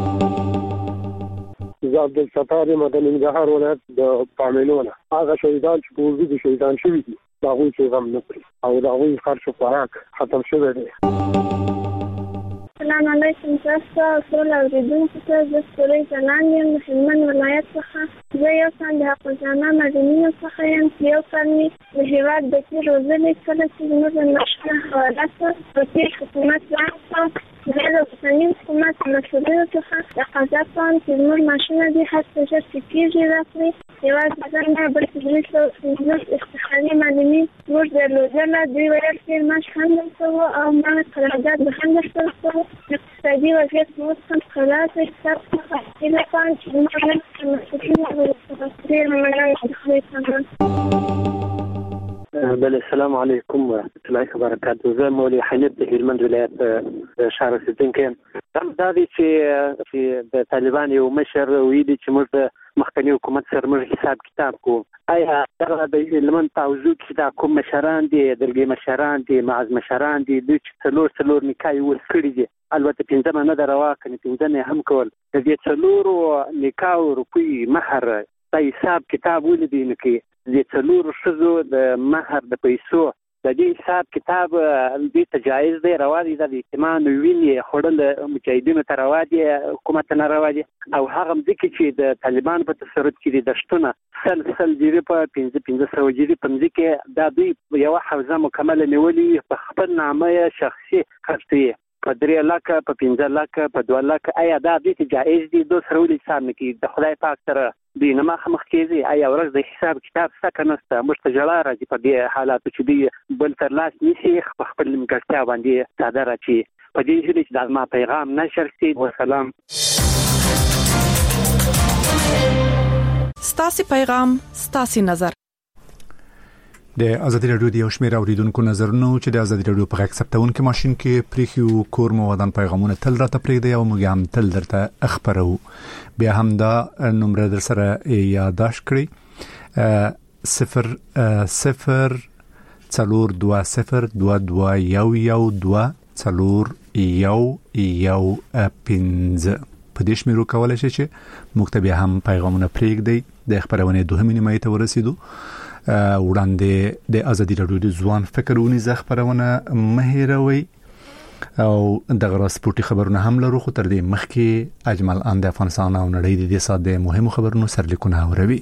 زه عبدالستار یم د ننګرهار ولایت د پاملونه. هغه شهیدان چې په وجود شهیدان شوي دي د هغوی چې غم نه کړي او د هغوی خرچ خوراک ختم شوی دی. السلام علیکم تاسو ټول اوریدونکو ته زه سوري سلام یم د هلمند ولایت څخه. زه یو څان د حقوقنامه مدنیو څخه یم چې یو کال مې د هېواد بچي روزلې کله چې زموږ د مشره حواله شوه په تېر حکومت راغله. زه د اوسني حکومت مسؤلینو څخه تقاضا کوم چې زموږ معاشونه دې هر څه ژر ټیټېږي راکړي. یوازې زه نه بلکې درې سوه پنځوس افتخاري معلمین موږ درلودله. دوی ویل چې معاش هم درته وو او ما قرارداد به هم درته ورکوو. اقتصادي وضعیت موږ هم خلاص حساب څخه هیله کوم چې زموږ نن مسؤلین ډېر مننه د خدای څخه. بله السلام علیکم ورحمة الله وبرکاته. زه مولوي حنیف د هلمند ولایت ښار اوسېدونکی یم. دا دی چې چې د طالبان یو مشر ویلي چې موږ د مخکني حکومت سره موږ حساب کتاب کوو. آیا دغه د هلمند په حوزو کې دا کوم مشران دي، دلګي مشران دي، معز مشران دي، دوی چې څلور څلور نکاح یې اوس کړي دي، البته پنځمه نه ده روا، کنې پنځمه یې هم کول، د دې څلورو نکاحو روپۍ مهر دا حساب کتاب ولیدي نو کې د څلورو ښځو د مهر د پیسو د دې حساب کتاب دې ته جایز دی، روا دی، د اعتماد وینې خوړل مجاهدینو ته روا دي، حکومت ته نه روا دي. او هغه ځکه چې د طالبان په تصرف کې دي دشتونه سل سل جری په پنځه پنځه سوه جری په ځکه دا دوی یو حوزه مکمله نیولې په خپل نامه شخصي خرڅوي. په درې لکه په پنځه لکه په دوه لکه آیا دا د جایز دي دوه سره ولې حساب نه کوي د خدای پاک سره دوی نه مخ کېږي آیا ورځ د حساب کتاب څه کنهسته موږ جلا راځي په دې حالات چې دی بل تر لاس نشي خپل مګړتیا باندې ساده راچی په دې هیله چې د ما پیغام نشر شي والسلام ستاسي پیغام ستاسي نظر د ازادي رادیو د یو شمېر اوریدونکو نظرونه چې د ازادي رادیو په غږ ثبتونکو ماشين کې پریخي کور مو ودان پیغامونه تل راته پرېږدي او موږ هم تل درته خبرو بیا هم دا نمبر در سره یاداش کړئ صفر صفر څلور دوه صفر دوه دوه یو یو دوه څلور یو یو پنځه په دې شمیرو کولای شي چې مکتبه هم پیغامونه پرېږدي د خبرونه دوه نیمه ته ورسېدو وړاندې د ازادي رادیو د ځوان فکرونی ز خبرونه مهیروي او د غراسپورتي خبرونه هم لرو خو تر دې مخکې اجمل ان د افغانستان او نړۍ د دې ساده مهمو خبرونو سرلیکونه اوروي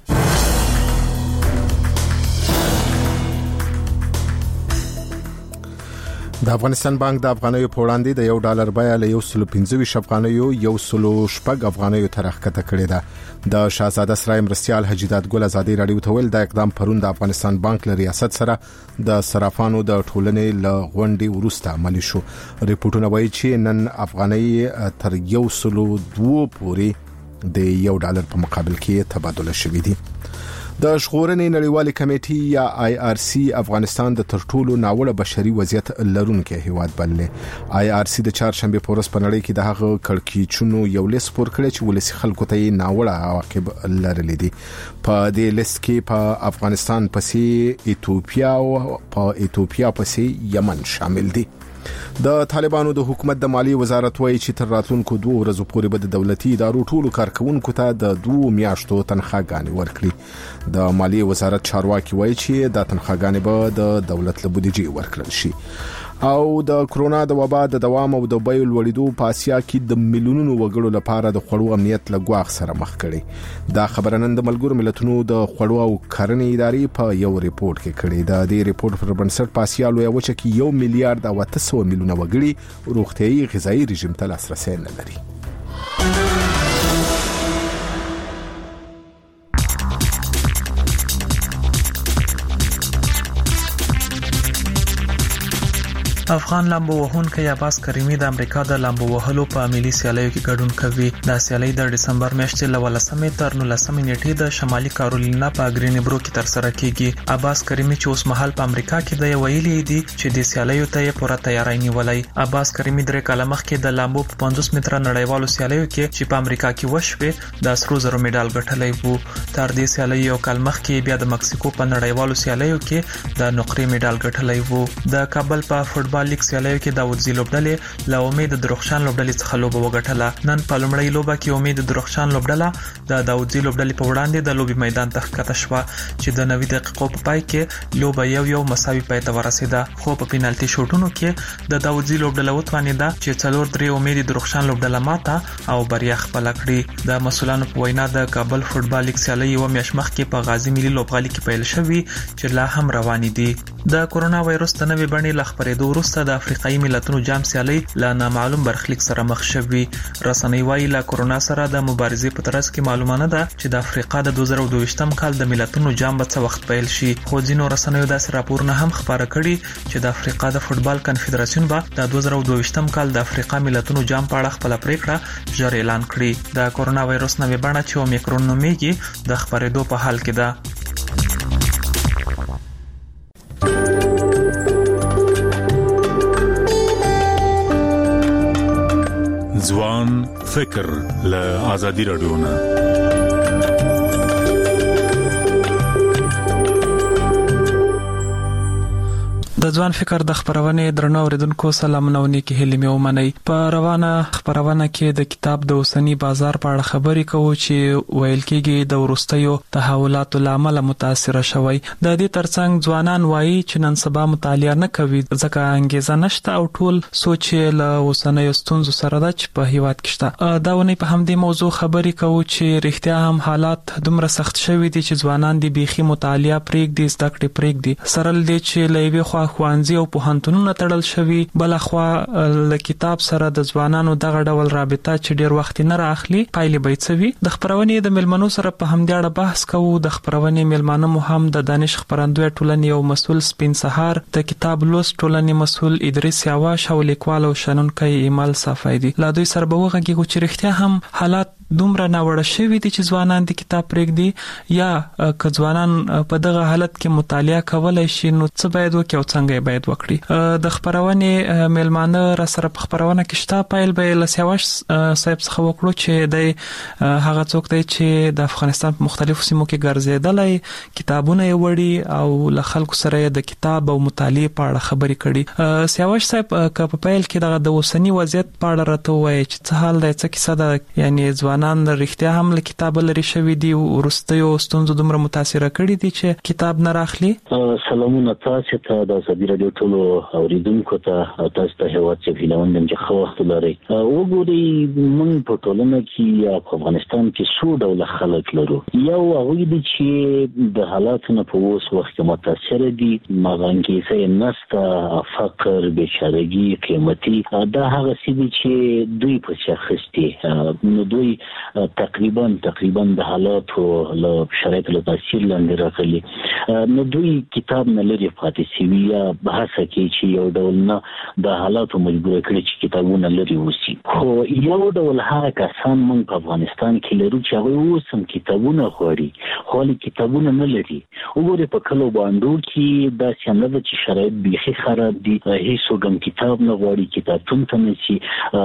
د افغانستان بانک د افغانیو په وړاندې د یو ډالر بیه له یو سل پنځه افغانیو یو سل شپږ افغانیو تر راکته کړې ده د شاهزاده سرای مرستيال حجیدات ګل ازادي رادیو ته ویل د اقدام پرون د افغانستان بانک له ریاست سره د صرافانو د ټولنې له غونډې وروسته عملي شو ریپورتونه وایي چې نن افغاني تر یو سل دوه پورې د یو ډالر په مقابل کې تبادله شوې دي د شغورنې نړیوالې کمیټې یا آی آر سی افغانستان د ترټولو ناوړه بشري وضعیت لرونکي هیواد بللې آی آر سی د چهارشنبه په ورځ په نړۍ کې د هغه کړکېچونو یو لیست پور کړی چې ولسی خلکو ته ناوړه عواقب لرلې دي په دې لیست کې په افغانستان پسې ایتوپیا او په ایتوپیا پسې یمن شامل دي د طالبانو د حکومت د مالی وزارت وایي چې تر راتلونکو دوه ورځې پورې به د دولتي ادارو ټولو کارکونکو ته د دوه میاشتو تنخواګانې ورکړي د مالی وزارت چارواکي وایي چې د تنخواګانې به د دولت له بودیجې ورکړل شي او د کرونا د وبا د دوام او د بیو لوړېدو په اسیا کې د میلیونونو وګړو لپاره د خوړو امنیت له ګواښ سره مخ کړي دا خبره نن د ملګرو ملتونو د خوړو او کرنې ادارې په یو ریپورت کې کړي دا د ریپورت پر بنسټ په اسیا لوی وچه کې یو میلیارډ او اته سوه میلیونه وګړي روغتيایي غذایی رژیم ته لاسرسي نه لري افغان لامبو وهونکي عباس کریمی د امریکا د لامبو وهلو په ملي سیالیو کې ګډون کوي د سیالي د دسمبر میاشتې له ولسمې تر نولسمې نیټې د شمالي کارولینا په گرینبرو کې تر سره کیږي عباس کریمی چې اوس مهال په امریکا کې د ویلي دي چې د سیالیو ته پوره تیاری نیولای عباس کریمی درې کاله مخکې د لامبو په پنځوس متره نړیوالو سیالیو کې چې په امریکا کې وشوه د سرو زرو میډال ګټلی وو تر دې سیالیو یو کال مخکې بیا د مکسیکو په نړیوالو سیالیو کې د نقرې میډال ګټلی وو د کابل په فوټبال لیگ سیالیو کې داوود زی لوبډلې له امید درخشان لوبډلې څخه لوبه وګټله نن په لومړی لوبه کې امید درخشان لوبډله د داوود زی لوبډلې په وړاندې د لوبي میدان ته ښکته شوه چې د نوي دقیقو په پای کې لوبه یو یو مساوي پای ته ورسېده خو په پینالټي شوټونو کې د داوود زی لوبډله وتوانېده چې څلور درې امید درخشان لوبډله ماته او بریا خپل کړې د مسولانو په وینا د کابل فوټبال لیگ سیالي یو میاشت مخکې په غازی ملي لوبغالي کې پیل شوې چې لا هم روان دي د کورونا وایروس د نوې بڼې له خپرېدو وروسته د افریقایي ملتونو جام سیالي له نامعلوم برخلیک سره مخ شوې رسنۍ وايي له کورونا سره د مبارزې په ترڅ کې معلومه ده چې د افریقا د دوه زره دوه ویشتم کال د ملتونو جام به څه وخت پیل شي خو ځینو رسنیو داسې راپورونه هم خبره کړي چې د افریقا د فوټبال کنفدراسیون به د دوه زره دوه ویشتم کال د افریقا ملتونو جام په اړه خپل پریکړه ژر اعلان کړي د کورونا وایروس نوې بڼه چې اومیکرون نومیږي د خبرېدو په حال کې ده ځوان فکر له آزادي رادیو نه د ځوان فکر د خبرونه درنو اوریدونکو سلامونه ونیکي هلي مې ومني په روانه خبرونه کې د کتاب د اوسنی بازار په اړه خبرې کوو چې ویل کېږي د ورستیو تحولاتو لامل متاثر شوی د دې ترڅنګ ځوانان وایي چې نن سبا مطالعه نه کوي ځکه انګیزه نشته او ټول سوچ له اوسنۍ ستونزو سره د چ په هیواد کې شته دا ونی په همدې موضوع خبرې کوو چې رښتیا هم حالات دومره سخت شوي دي چې ځوانان دي بيخي مطالعه پرېږدي زده کړې پرېږدي سره دې چې لوي خوا خوانزي او پوهنتونونه تړل شوي، بل خو ل کتاب سره د ځوانانو دغه ډول رابطه چې ډیر وخت نه راخلي پایلې بیتسوي. د خبرونې د ملمنو سره په همدې اړه بحث کوو. د خبرونې ملمانه مو هم د دانش خبرندوی ټولنې او مسول سپین سهار، د کتاب لوست ټولنې مسول ادریس یاواش او لیکوال او شنونکي ایمال صافیدی. لا دوی سره به وغږیږو چې رښتیا هم حالات دومره ناوړه شوي دي چې ځوانان د کتاب پرېږدي، یا که ځوانان په دغه حالت کې مطالعه کولای شي نو څه باید وکړي او څنګه باید وکړي. د خبرونې ملمانه را سره په خبرونه کې شته. پایل به لسیاوش صاحب څخه وکړو چې د هغه څوک دی چې د افغانستان په مختلفو سیمو کې ګرځېدلی، کتابونه یې وړي او له خلکو سره د کتاب او مطالعه په اړه خبرې کړي. سیاوش صاحب که په پیل کې دغه د اوسنی وضعیت په اړه راته وایي چې څه حال دی، څه کیسه ده، یعنی ځوانان رښتیا هم له کتاب لري شوي دي، ورستیو ستونزو دومره متاثره کړي دي چې کتاب نه راخلي؟ سلامونه تاسو ته، د ازادي رادیو ټولو اوریدونکو ته، تاسو ته هیواد چې فیلوندم چې خو وخت لري. وګورئ موږ په ټولنه کې په افغانستان کې څو ډول خلک لرو. یو هغه دي چې د حالاتو په اوس وخت کې متاثر دي، مغانګیزه نسته، فقر، بیچارهګي، قیمتي، دا هغه څه دي چې دوی په شخصتي نو دوی تقریبا تقریبا د حالاتو له شرایطو له تاثیر لاندې راغلي، نو دوی کتاب نه لري پاتې شوي، یا بحث کوي چې یو ډول نه د حالاتو مجبور کړي چې کتابونه لري وسی. خو یو ډول هغه کسان موږ په افغانستان کې لرو چې هغه اوس هم کتابونه غواړي خو کتابونه نه لري. وګورئ په کلو باندې کې دا څنګه ده چې شرایط بیخي خراب دي، هیڅ هم کتاب نه غواړي، کتابتون ته نه شي.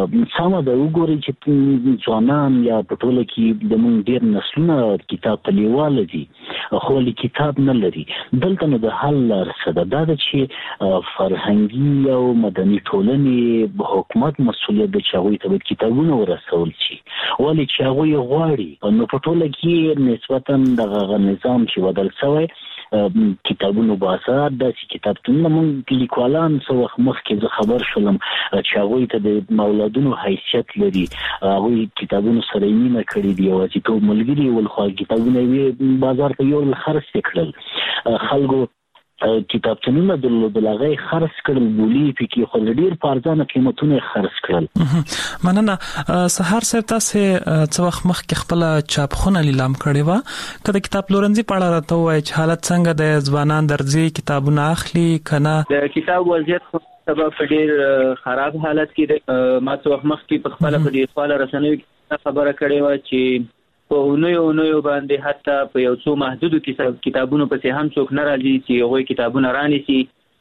سمه ده وګورئ چې ځوانان یا په ټوله کې د موږ ډېر نسلونه کتاب ته لیواله دي خو کتاب نه لري. دلته نو د حل لاره څه ده؟ دا ده چې فرهنګي او مدني ټولنې حکومت مسؤلیت ده چې هغوی ته باید کتابونه ورسول شي، ولې چې هغوی غواړي. نو په ټوله کې نسبتا دغه نظام چې بدل شوی، کتابونو بازار داسې کتابتونونه موږ لیکوالان څه وخت مخکې زه خبر شولم چې هغوی ته د اولادونو حیثیت لري، هغوی کتابونو سره یې مینه کړې دي، یوازیتوب ملګري ول، خو کتابونه یې بازار ته یوړل، خرڅ یې کړل. خلکو کتابتونونه درلودل، هغه یې خرڅ کړل، بولي پکې خو ډېر په ارزانه قیمتونه یې خرڅ کړل. مننه. سهار صاحب تاسو څه وخت مخکې خپله چاپخونه لیلام کړې وه، که د کتاب پلورنځي په اړه راته ووایئ چې حالت څنګه د ځوانان درځي، کتابونه اخلي که نه؟ د کتاب وضعیت سبب په ډېر خراب حالت کې دی. ما څه وخت مخکې په خپله په ډېر خواله رسنیو کې خبره کړې وه چې په اونیو اونیو باندې حتی په یو څو محدودو کتابونو پسې هم څوک نه راځي چې هغوی کتابونه رانیسي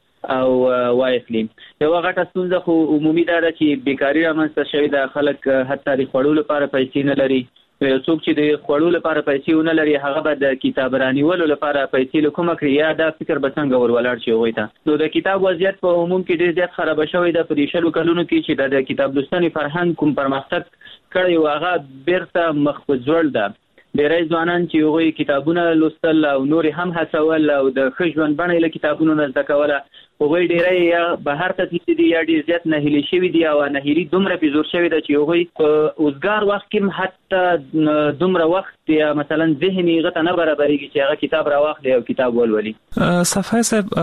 او وایخلي. یوه غټه ستونزه خو عمومي دا ده چې بیکاري رامنځته شوې ده، خلک حتی د خوړو لپاره پیسې نه لري. یو څوک چې د خوړو لپاره پیسې ونه لري هغه به د کتاب رانیولو لپاره پیسې له کومه کړي، یا دا فکر به څنګه ور ولاړ شي هغوی ته. نو د کتاب وضعیت په عموم کې ډېر زیات خرابه شوی ده. په دې شلو کلونو کې چې د کتاب لوستنې فرهنګ کوم پرمختګ کړی و هغه بیرته مخ په ځوړ ده. ډېری ځوانان چې هغوی کتابونه لوستل او نورې هم هڅول او د ښه ژوند بڼه یې له کتابونو نه زده کوله، هغوی ډېری یا بهر ته تللي دي یا ډېر زیات نهیلي شوي دي، او نهیلي دومره پې زور شوې ده چې هغوی په اوزګار وخت کې هم حتی دومره وخت یا مثلا ذهن یې هغه ته نه برابرېږي چې هغه کتاب راواخلي او کتاب ولولي. صفای صاحب،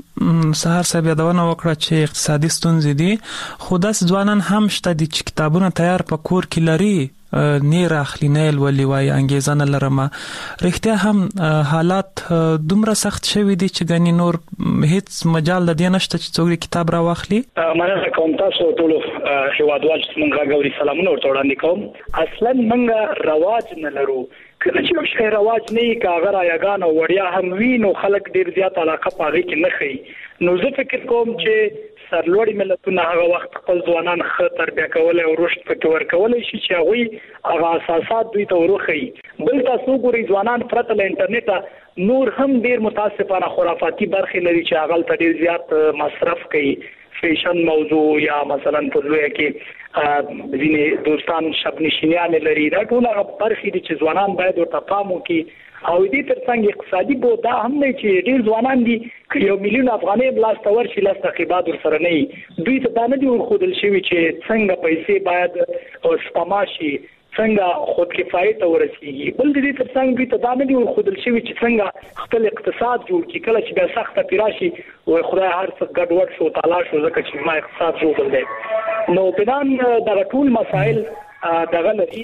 سهار صاحب یادونه وکړه چې اقتصادي ستونزې دي، خو داسې ځوانان هم شته دي چې کتابونه تیار په کور کې لري، نه راخلي، نه ولې وایي انګیزه نه لرمه. رښتیا هم حالات دومره سخت شوي دي چې ګنې نور هیڅ مجال د دې نشته چې څوک کتاب راواخلي. مننه کوم تاسو ټولو هیوادوال چې موږ غواړو سلامونه ورته وړاندې کوم. اصلا موږ رواج نه لرو، کله چې یو شی رواج نه وي که هغه رایګان او وړیا هم وي نو خلک ډېر زیات علاقه په هغې کې نه ښیي. نو زه فکر کوم چې سرلوړي ملتونه هغه وخت خپل ځوانان ښه تربیه کولی او رشد پکې ورکولی شي چې هغوی هغه اساسات دوی ته وروښیي. بل تاسو وګورئ ځوانان پرته له انټرنیټه نور هم ډېر متاسفانه خرافاتي برخې لري چې هغه هلته ډېر زیات مصرف کوي. فیشن موضوع یا مثلا په لویه کې ځینې دوستان شب نشینیانې لري، دا ټول هغه برخې دي چې ځوانان باید ورته پام وکړي. او دې ترڅنګ اقتصادي بود دا هم دی چې ډېر ځوانان دي که یو میلیون افغانۍ لاسته ورشي لس تعقیبات ورسره نه وي، دوی ته دا نه دي ورښودل شوي چې څنګه پیسې باید سپما شي، څنګه خود کفایت ته ورسیږي. بل دې ترڅنګ دوی ته دا نه دی خودل شوی چې څنګه خپل اقتصاد جوړ کړي. کله چې د سخته پیراشي او خدای هر څه ګډوډ شو تعالی شو ځکه چې ما اقتصاد جوړ کړل. نو بنان د ټول مسائل دغه لري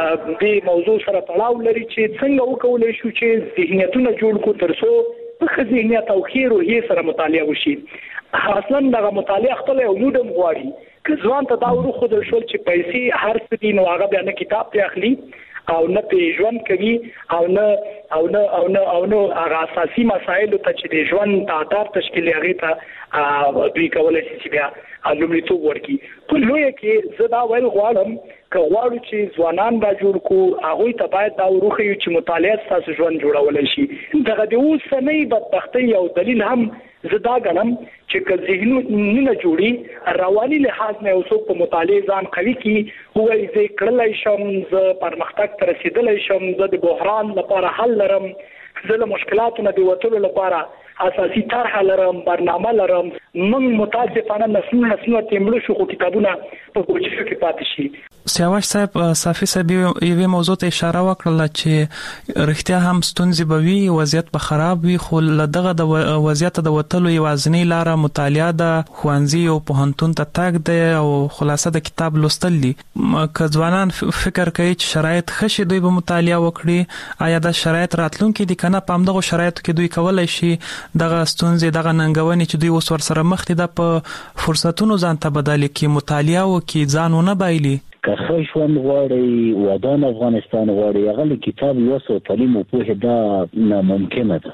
د موضوع سره تړاو لري چې څنګه وکولای شو چې ذهنیتونه جوړ کو ترڅو په ذهنیت او خیر او هي سره مطالعه وشي. اصلا دغه مطالعه خپل یو مودم غواړي که ځوان ته دا ورو خو د شول چې پیسې هر څه دي نو هغه بیا نه کتاب ته اخلي او نه په ژوند کوي او نه او نه او نه او نه هغه اساسي مسایل ته چې د ژوند تعداد تشکیل هغه ته دوی کولای شي چې بیا لومړیتوب ورکړي. په لوی کې زه دا ویل غواړم که غواړو چې ځوانان را جوړ کو هغه ته باید دا وروخی چې مطالعه تاسو ژوند جوړولای شي. دغه د اوسنۍ بدبختی یو دلیل هم زدا غنم چې که ذهنونه نه جوړي رواني لحاظ نه اوسو په مطالعه ځان قوي کی هوای زه کړلای شم زه پرمختګ ته رسیدلای شم زه د بحران لپاره حل لرم زه له مشکلاتو نه د وټولو لپاره اساسي طرح لرم برنامه لرم. من متاسفانه نسلونه نسلونه تمړو شو خو کتابونه په کوچو کې پاتې شي. سیاوش صاحب صافي صاحب یوه موضوع ته اشاره وکړه چې رښتیا هم ستونزې به وي وضعیت به خراب وي خو لدغه د وضعیت د وټلو یوازنی لار مطالعه ده خوانزي او پوهنتون ته تاګ ده او خلاصه د کتاب لوستل دي. که ځوانان فکر کوي چې شرایط خشي دوی به مطالعه وکړي آیا د شرایط راتلونکي دي کنه په همدغه شرایطو کې دوی کولای شي دغه ستونزې دغه ننګونې چې دوی اوس ور سره مخ دي د په فرصتونو ځان ته بدل کی مطالعه وکي ځانونه بایلي. که خوښ غواړي ودان افغانستان غواړي هغه کتاب یوسو تعلیم او په دا ناممکنه ده.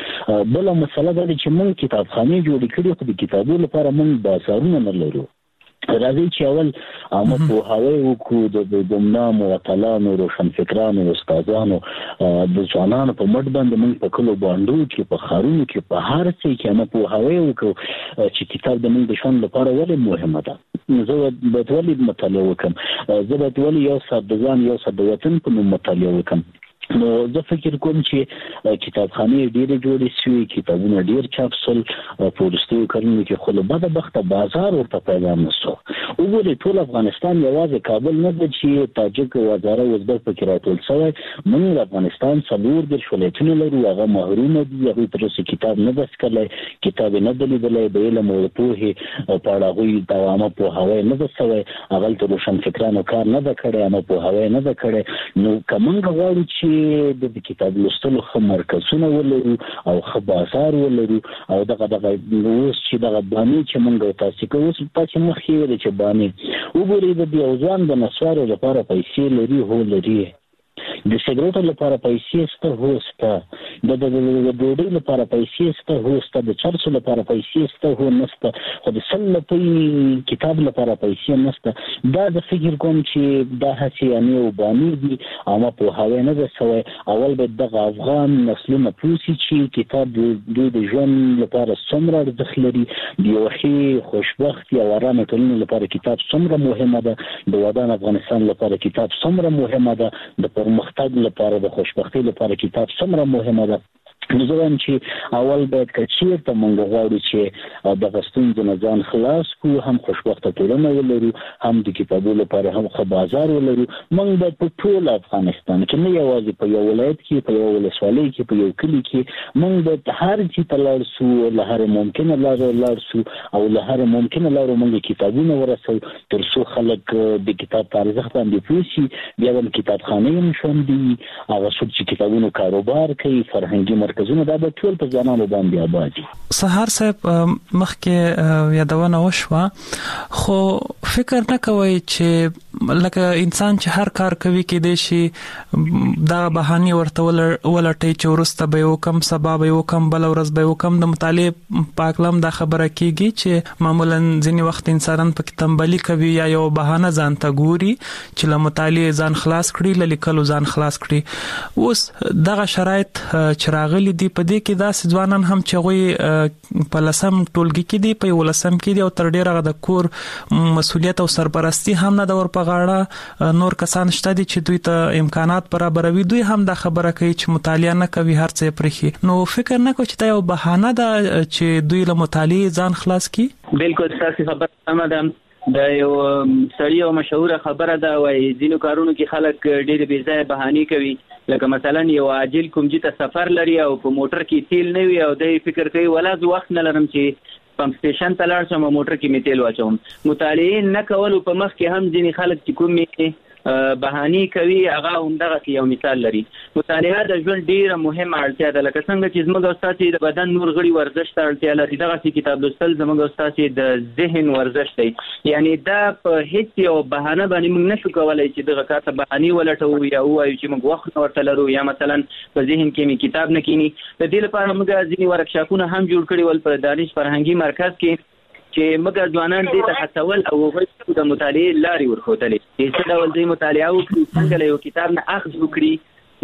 بل مسله دا چې موږ کتابخانه جوړ کړو خو د کتابونو لپاره موږ بازارونه نه لرو. راځي چې اول عامه په هواي وکړو د ګمنام او اتلانو روشنفکرانو استادانو د ځوانانو په مټ باندې موږ په کلو باندې کې په خارونو کې په هر څه کې عامه په هواي وکړو چې کتاب د موږ د شان لپاره ولې مهمه ده. زه به ولې مطالعه وکم زه به ولې یو څه د ځان یو څه د وطن په نوم مطالعه وکم. نو زه فکر کوم چې کتابخانه ډېر جوړې شوې کتابونه ډېر چاپ شول په وروستیو کلونو کې خو له بده بخته بازار ورته پیدا نه شو. وګورئ ټول افغانستان یوازې کابل نه ده چې تاجک او هزاره ازبک پکې راټول شوی. موږ د افغانستان څلور دېرش ولایتونه لرو هغه محرومه دي هغوی تر اوسه کتاب نه ده څکلی کتاب یې نه ده لیدلی د علم او پوهې په اړه هغوی د عامه پوهاوی نه ده شوی هغلته روشنفکرانو کار نه ده کړی عامه پوهاوی نه ده کړی. نو که موږ غواړو چې د کتاب لوستلو ښه مرکزونه ولرو او ښه بازار ولرو او دغه دغه اوس چې دغه بانې چې موږ تاسې کوو اوس تاسې مخکې ویلې چې بانې وګورئ د یو ځوان د نسوارو لپاره پیسې لري هو لري د سیګریټو لپاره پیسې شته هو شته د ډوډۍ لپاره پیسې شته هو شته د چرسو لپاره پیسې شته هو نشته خو د سل لپاره کتاب لپاره پیسې نشته. دا د فکر کوم چې دا هڅې یعنې او بانې دي عامه پوهاوی نه ده شوی. اول باید دغه افغان نسلونه پوه شي چې کتاب دوی د ژوند لپاره څومره ارزښت لري د یوه ښې خوشبختي او ارامه ټولنې لپاره کتاب څومره مهمه ده د ودان افغانستان لپاره کتاب څومره مهمه ده د پرمختګ لپاره د خوشبختۍ لپاره کتاب څومره مهمه ده. نو زه وایم چې اول باید که چېرته موږ غواړو چې دغه ستونزو نه ځان خلاص کړو هم خوشبخته ټولنه ولرو هم د کتابو لپاره هم ښه بازار ولرو موږ باید په ټول افغانستان کې نه یوازې په یو ولایت کې په یو ولسوالۍ کې په یو کلي کې موږ باید هر ځای ته لاړ شو له هرې ممکنه لارو لاړ شو او له هرې ممکنه لارو موږ کتابونه ورسوو تر څو خلک د کتاب په ارزښت باندې پوه شي. بیا هم کتابخانې هم شوندي هغه څوک چې کتابونو کاروبار کوي فرهنګي مرکزونه دا به ټول په ځوانانو باندې آباد دي. سهار صاحب مخکې یادونه وشوه خو فکر نه کوئ چې لکه انسان چې هر کار کوي کېدای شي دا بهانې ورته ولټوي چې وروسته به یې وکم سبا به یې وکم بله ورځ به یې وکم. د مطالعې په هکله هم دا خبره کېږي چې معمولا ځینې وخت انسانان پکې تنبلي کوي یا یو بهانه ځان ته ګوري چې له مطالعې ځان خلاص کړي له لیکلو ځان خلاص کړي. اوس دغه شرایط چې راغلي دي په دې کې داسې ځوانان هم چې هغوی په لسم ټولګي کې دي په یولسم کې دي او تر ډېره د کور مسؤلیت او سرپرستي هم نه ده ور په غاړه نور کسان شته دي چې دوی ته امکانات برابروي دوی هم دا خبره کوي چې مطالعه نه کوي هر څه پرېښي. نو فکر نه کوي چې دا یو بهانه ده چې دوی له مطالعې ځان خلاص کړي. بالکل ستاسو خبره سمه ده د یو سړی او مشهور خبره ده وای ځینو کارونو کې خلک ډېر بې ځای بهاني کوي لکه مثلا یو عاجل کوم چې ته سفر لري او په موټر کې تیل نه وي او د فکر کوي ولا زه وخت نه لرم چې پمپ سټیشن ته لاړ شم موټر کې می تیل واچوم. مطالعه نه کول په مخ کې هم ځینې خلک چې کوم بهاني کوي هغه همدغه یو مثال لري. مطالعه د ژوند ډیره مهمه اړتیا ده لکه څنګه چې زموږ استاد د بدن نور غړي ورزش ته اړتیا لري دغه کتاب لوستل زموږ استاد د ذهن ورزش دی. یعنی دا په هیڅ یو بهانه باندې موږ نشو کولای چې دغه کار ته بهاني ولټو یا وایو چې موږ وخت ورته لرو یا مثلا په ذهن کې می کتاب نه کینی. د دې لپاره موږ ځینې ورکشاپونه هم جوړ کړي ول په دانش فرهنګي مرکز کې چې موږ ځوانان دې ته هڅول او هغوی د مطالعې لارې ورښودلې چې څه ډول دوی مطالعه وکړي څنګه له یو کتاب نه اخذ وکړي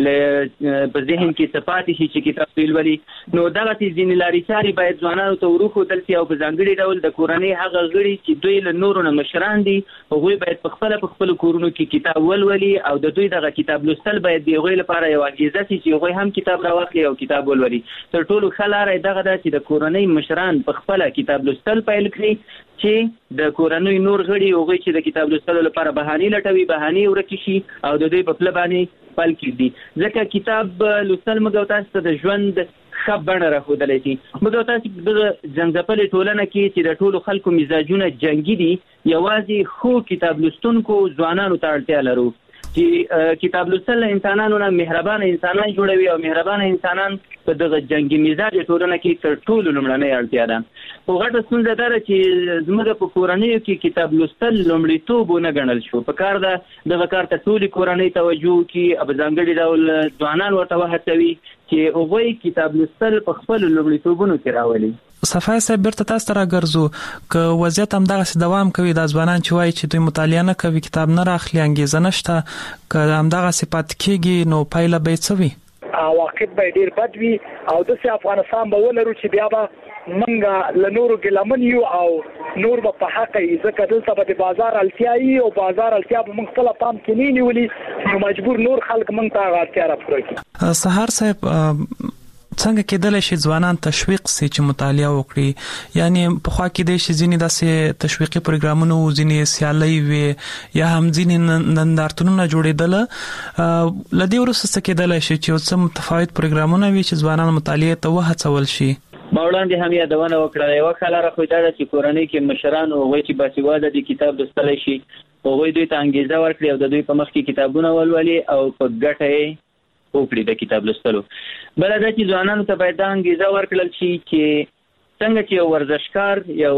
په ذهن کې څه پاتې شي چې کتاب ولولي. نو دغسې ځینې لارې چارې باید ځوانانو ته وروښودل شي او په ځانګړي ډول د کورنۍ هغه غړي چې دوی له نورو نه مشران دي هغوی باید په خپله په خپلو کورونو کې کتاب ولولي او د دوی دغه کتاب لوستل باید د هغوی لپاره یو انګیزه شي چې هغوی هم کتاب راواخلي او کتاب ولولي. تر ټولو ښه لاره یې دغه ده چې د کورنۍ مشران په خپله کتاب لوستل پیل کړي چې د کورنۍ نور غړي هغوی چې د کتاب لوستلو لپاره بهانې لټوي بهانې ورکې شي او د دوی په پله باندې پل کېږدي. ځکه کتاب لوستل موږ او تاسو ته د ژوند ښه بڼه راښودلی شي. موږ او تاسو دغه جنګځپلې ټولنه کې چې د ټولو خلکو مزاجونه جنګي دي یوازې ښو کتاب لوستونکو ځوانانو ته اړتیا لرو چې کتاب لوستل انسانانو نه مهربانه انسانان جوړوي او مهربانه انسانان په دغه جنگي مزاج ټولنه کې تر ټولو لومړنۍ اړتیا ده. خو غټه ستونزه دا ده چې زموږ په کورنیو کې کتاب لوستل لومړیتوب ونه ګڼل شو. په کار ده دغه کار ته ټولې کورنۍ توجه وکړي او په ځانګړي ډول ځوانان ورته وهڅوي چې هغوی کتاب لوستل په خپلو لومړیتوبونو کې راولي. صفای صاحب بیرته تاسو ته راګرځو که وضعیت همدغسې دوام کوي دا ځوانان چې وایي چې دوی مطالعه نه کوي کتاب نه راخلي انګیزه نشته که همدغسې پاتې کېږي نو پایله به یې څه وي؟ عواقب به ډېر بد وي او داسې افغانستان به ولرو چې بیا به موږ له نورو ګیلمن یو او نور به په حق یې ځکه دلته به د بازار اړتیا وي او بازار اړتیا به موږ خپله پام کې نه نیولي نو مجبور نور خلک موږ ته هغه اړتیا راپوره کړي. سهار صاحب څنګه کېدلی شي ځوانان تشویق سي چې مطالعه وکړي؟ یعنی پخوا کېدای شي ځینې داسې تشویقي پروګرامونه وو ځینې سیالۍ وې یا هم ځینې نندارتونونه جوړېدله. له دې وروسته څه کېدلی شي چې یو څه متفاوت پروګرامونه وي چې ځوانان مطالعې ته وهڅول شي؟ ما وړاندې هم یادونه وکړه یوه ښه لاره خو دا ده چې کورنۍ کې مشران هغوی چې باسواده دي کتاب لوستلی شي هغوی دوی ته انګیزه ورکړي او د دوی په مخ کې کتابونه ولولي او په ګټه یې وکړي د کتاب لوستلو. بله دا چې ځوانانو ته باید دا انګیزه ورکړل شي چې څنګه چې یو ورزشکار یو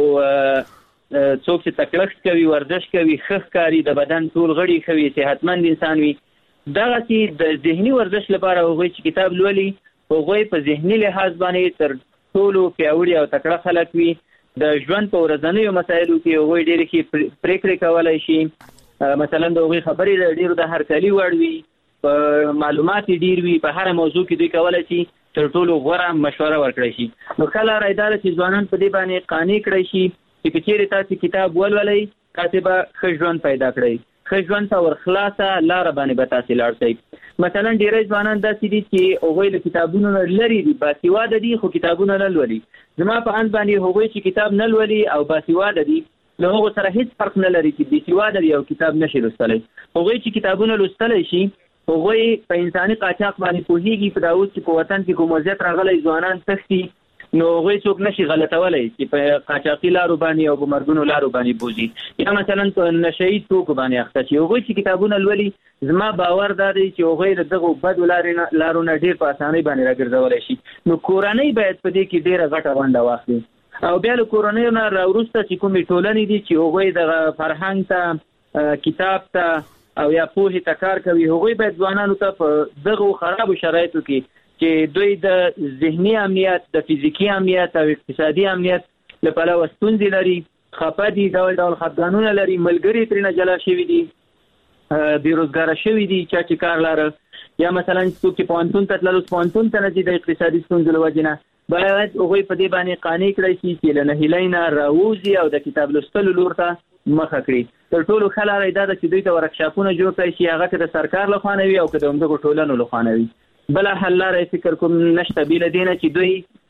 څوک چې تکړښت کوي ورزش کوي ښه ښکاري د بدن ټول غړي ښه وي صحتمند انسان وي دغسې د ذهني ورزش لپاره هغوی چې کتاب لولي هغوی په ذهني لحاظ باندې تر ټولو پیاوړي او تکړه خلک وي. د ژوند په ورځنیو مسایلو کې هغوی ډېرې ښې پرېکړې کولی شي. مثلا د هغوی خبرې د ډېرو د هرکلي وړ وي په معلومات ډیر وي په هر موضوع کې دوی کولای شي تر ټولو غوره مشوره ورکړي شي. نو ښه لاره یې دا ده چې ځوانان په دې باندې قانع کړی شي چې که چېرې تاسې کتاب ولولئ تاسې به ښه ژوند پیدا کړئ ښه ژوند ته ورخلاصه لاره باندې به تاسې لاړ شئ. مثلا ډېری ځوانان داسې دي چې هغوی له کتابونو نه لرې دي باسواده دي خو کتابونه نه لولي. زما په اند باندې هغوی چې کتاب نه لولي او باسواده دي له هغو سره هېڅ فرق نه لري چې بېسواده دي او کتاب نشي لوستلی. هغوی چې کتابونه لوستلی شي هغوی په انساني قاچاق باندې پوهېږي په دا اوس چې په وطن کې کوم وضعیت راغلی ځوانان تښتي نو هغوی څوک نشي غلطولی چې په قاچاقي لارو باندې او په مرګونو لارو باندې بوځي یا مثلا په نشهیي توکو باندې اخته شي. هغوی چې کتابونه لولي زما باور دا دی چې هغوی د دغو بدو لارو نه ډېر په اسانۍ باندې راګرځولی شي. نو کورنۍ باید په دې کې ډېره غټه ونډه واخلي او بیا له کورنیو نه راوروسته چې کومې ټولنې دي چې هغوی دغه فرهنګ ته کتاب ته او یا پوهې ته کار کوي هغوی باید ځوانانو ته په دغو خرابو شرایطو کې چې دوی د ذهني امنیت د فزیکي امنیت او اقتصادي امنیت له پلوه ستونزې لري خفه دي ډول ډول خفګانونه لري ملګري ترېنه جلا شوي دي بېروزګاره شوي دي چا چې کار لاره یا مثلا څوک چې پوهنتون ته تلل اوس پوهنتون ته نه ځي د اقتصادي ستونزو له وجې نه باید هغوی په دې باندې قانع کړی شي چې له نهیلۍ نه راووځي او د کتاب لوستلو لور ته مخه کړي. تر ټولو ښه لاره یې دا ده چې دوی ته ورکشاپونه جوړ کړی شي هغه که د سرکار لخوا نه وي او که د همدغو ټولنو لخوا نه وي. بله حل لاره یې فکر کوم نشته بې له دې نه چې دوی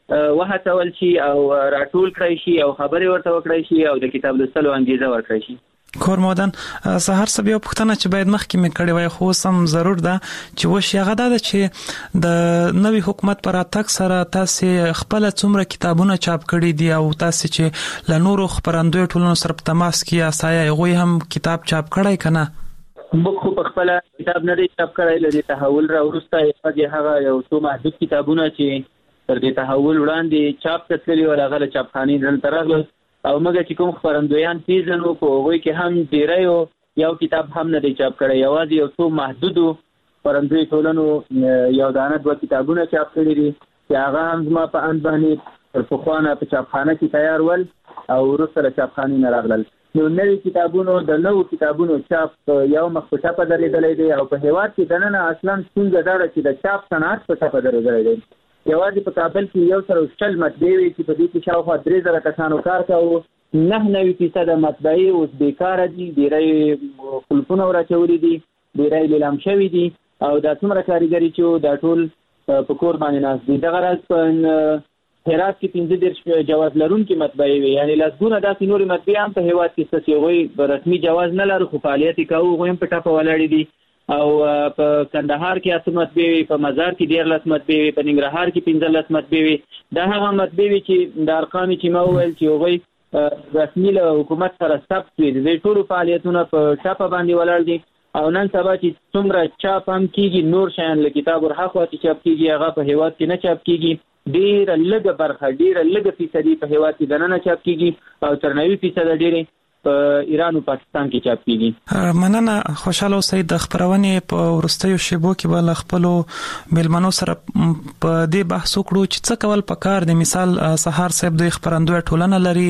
وهڅول شي او راټول کړی شي او خبرې ورته وکړی شي او د کتاب لوستلو انګیزه ورکړی شي. کورمودن سهار سبا یو پښتنه چې باید مخکې مې کړی وای خو سم ضرور ده چې وشي هغه ده چې د نوي حکومت پر اتک سره تاسو خپل څومره کتابونه چاپ کړي دي او تاسو چې ل نورو خبرندوی ټولنو سره په تماس کې اسایه غوي هم کتاب چاپ کړی کنه؟ موږ خو په خپل کتاب نه دی چاپ کړی، لدی تحول را ورسته یې هغه یو څو محدود کتابونه چې تر دې تحول وړاندې چاپ کړلي او هغه چاپخانې دل ترغل او موږ چې کوم خبرندویان پیژنو په هغه کې هم ډیرایو یو کتاب هم نه دی چاپ کړی، یوازې یو څو محدود خبرندوی ټولنو یو دانه دوه کتابونه چاپ کړي دي چې هغه هم زما په ان باندې تر پخوانه په چاپخانه کې تیار ول او وروسته چاپخانې نه راغلل. نو نوې کتابونو د نوو کتابونو چاپ یو مخ په چاپه درېدلې دی او په هیواد کې دننه اصلا څنګه دا چې د چاپ صنعت په چاپه درېدلې دی. یوازې په کابل کې یو سره شل مطبعې چې په دې کې شاوخوا درې زره کسانو کار کاوه، نه نوي فیصد مطبعې اوس بیکاره دي، ډېری خلفونه وراچولي دي، ډېری لیلام شوي دي او دا څومره کارګري چې دا ټول په کور باندې ناست دي. دغه راز په هرات کې پنځه دېرش جواز لرونکي مطبعې وي، یعنې لسګونه داسې نورې مطبعې هم په هېواد کې ستاسې هغوی رسمي جواز نه لري خو فعالیت یې کوو، هغوی هم په ټاپه ولاړې دي او په کندهار کې اته مطبعې وي، په مزار کې ډېرلس مطبعې وي، په ننګرهار کې پنځلس مطبعې وي. دا هغه مطبعې وي چې د ارقام چې ما وویل چې هغوی رسمي له حکومت سره ثبت وي، د دې ټولو فعالیتونه په ټاپه باندې ولاړ دي او نن سبا چې څومره چاپ هم کېږي نور شیان له کتاب ورهاخوا چې چاپ کېږي هغه په هېواد کې نه چاپ کېږي، ډېره لږه برخه ډېره لږه فیصدي په هېواد کې دننه چاپ کېږي او تر نوي فیصده ډېرې په ایران او پاکستان کې چاپ کیږي. مننه خوشاله اوسئ. د خبرونې په ورستیو شیبو کې به خپل ملمنو سره په دې بحث وکړو چې څه کول پکار دي. مثال سهار صاحب د خبرندوی ټولنه لري،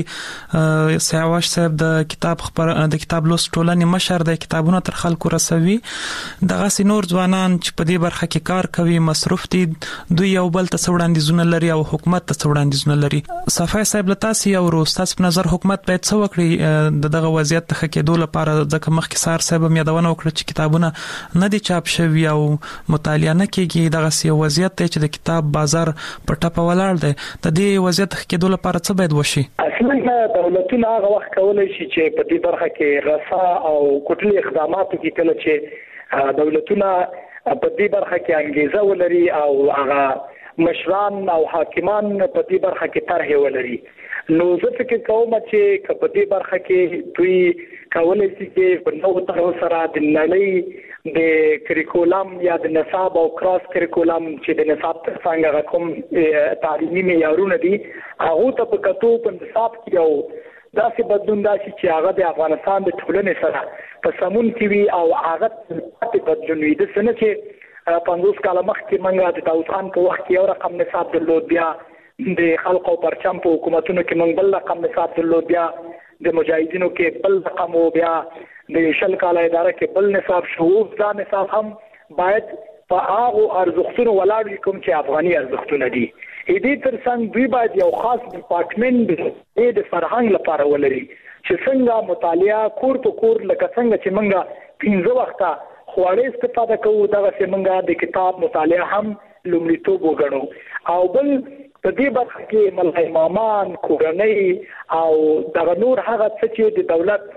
سیاوش صاحب د کتاب خبر د کتاب لوست ټولنې مشر د کتابونو تر خلکو رسوي، دغه سينور ځوانان چې په دې برخه کې کار کوي مصروف دي، دوی یو بل ته وړاندیزونه لري او حکومت ته وړاندیزونه لري. صفای صاحب لتاسي او روستاس په نظر حکومت باید څه وکړي دغه وضعیت ته کېدو لپاره؟ ځکه مخکې سار صاحب هم یادونه وکړه چې کتابونه نه دي چاپ شوي او مطالعه نه کېږي، دغه سی وضعیت دی چې د کتاب بازار په ټپه ولاړ دی. د دې وضعیت کېدو لپاره څه باید وشي؟ اصلا دولتونه هغه وخت کولای شي چې په دې برخه کې رسا او کوټلي اقدامات کوي کله چې دولتونه په دې برخه کې انګیزه ولري او هغه مشران او حاکمان په دې برخه کې طرح ولري. نو زه فکر کوم چې په دې برخه کې دوی کولای شي چې په نوو طرحو سره د نړۍ د کریکولم یا د نصاب او کراس کریکولم چې د نصاب تر څنګه کوم تعلیمي معیارونه دي هغه ته په کتو په نصاب کې یو داسې بدلون راشي چې هغه د افغانستان د ټولنې سره په سمون کې وي او هغه په بدلون وي. د سنه چې پنځوس کاله مخکې موږ د داوود خان په وخت کې یو رقم نصاب درلود، بیا د خلق او پرچم په حکومتونو کې موږ بل رقم نصاب درلود، بیا د مجاهدینو کې بل رقم او بیا د شل کاله اداره کې بل نصاب شو. دا نصاب هم باید په هغه ارزښتونو ولاړ وي کوم چې افغاني ارزښتونه دي. دې ترڅنګ دوی باید یو خاص ډپارټمنټ د فرهنګ لپاره ولري چې څنګه مطالعه کور په کور لکه څنګه چې موږ پنځه وخته خواړې استفاده کوو دغه څنګه د کتاب مطالعه هم لومړیتوب وګڼو. او بل په دې برخه کې ملای امامان کورنۍ او دغه نور هغه څه چې د دولت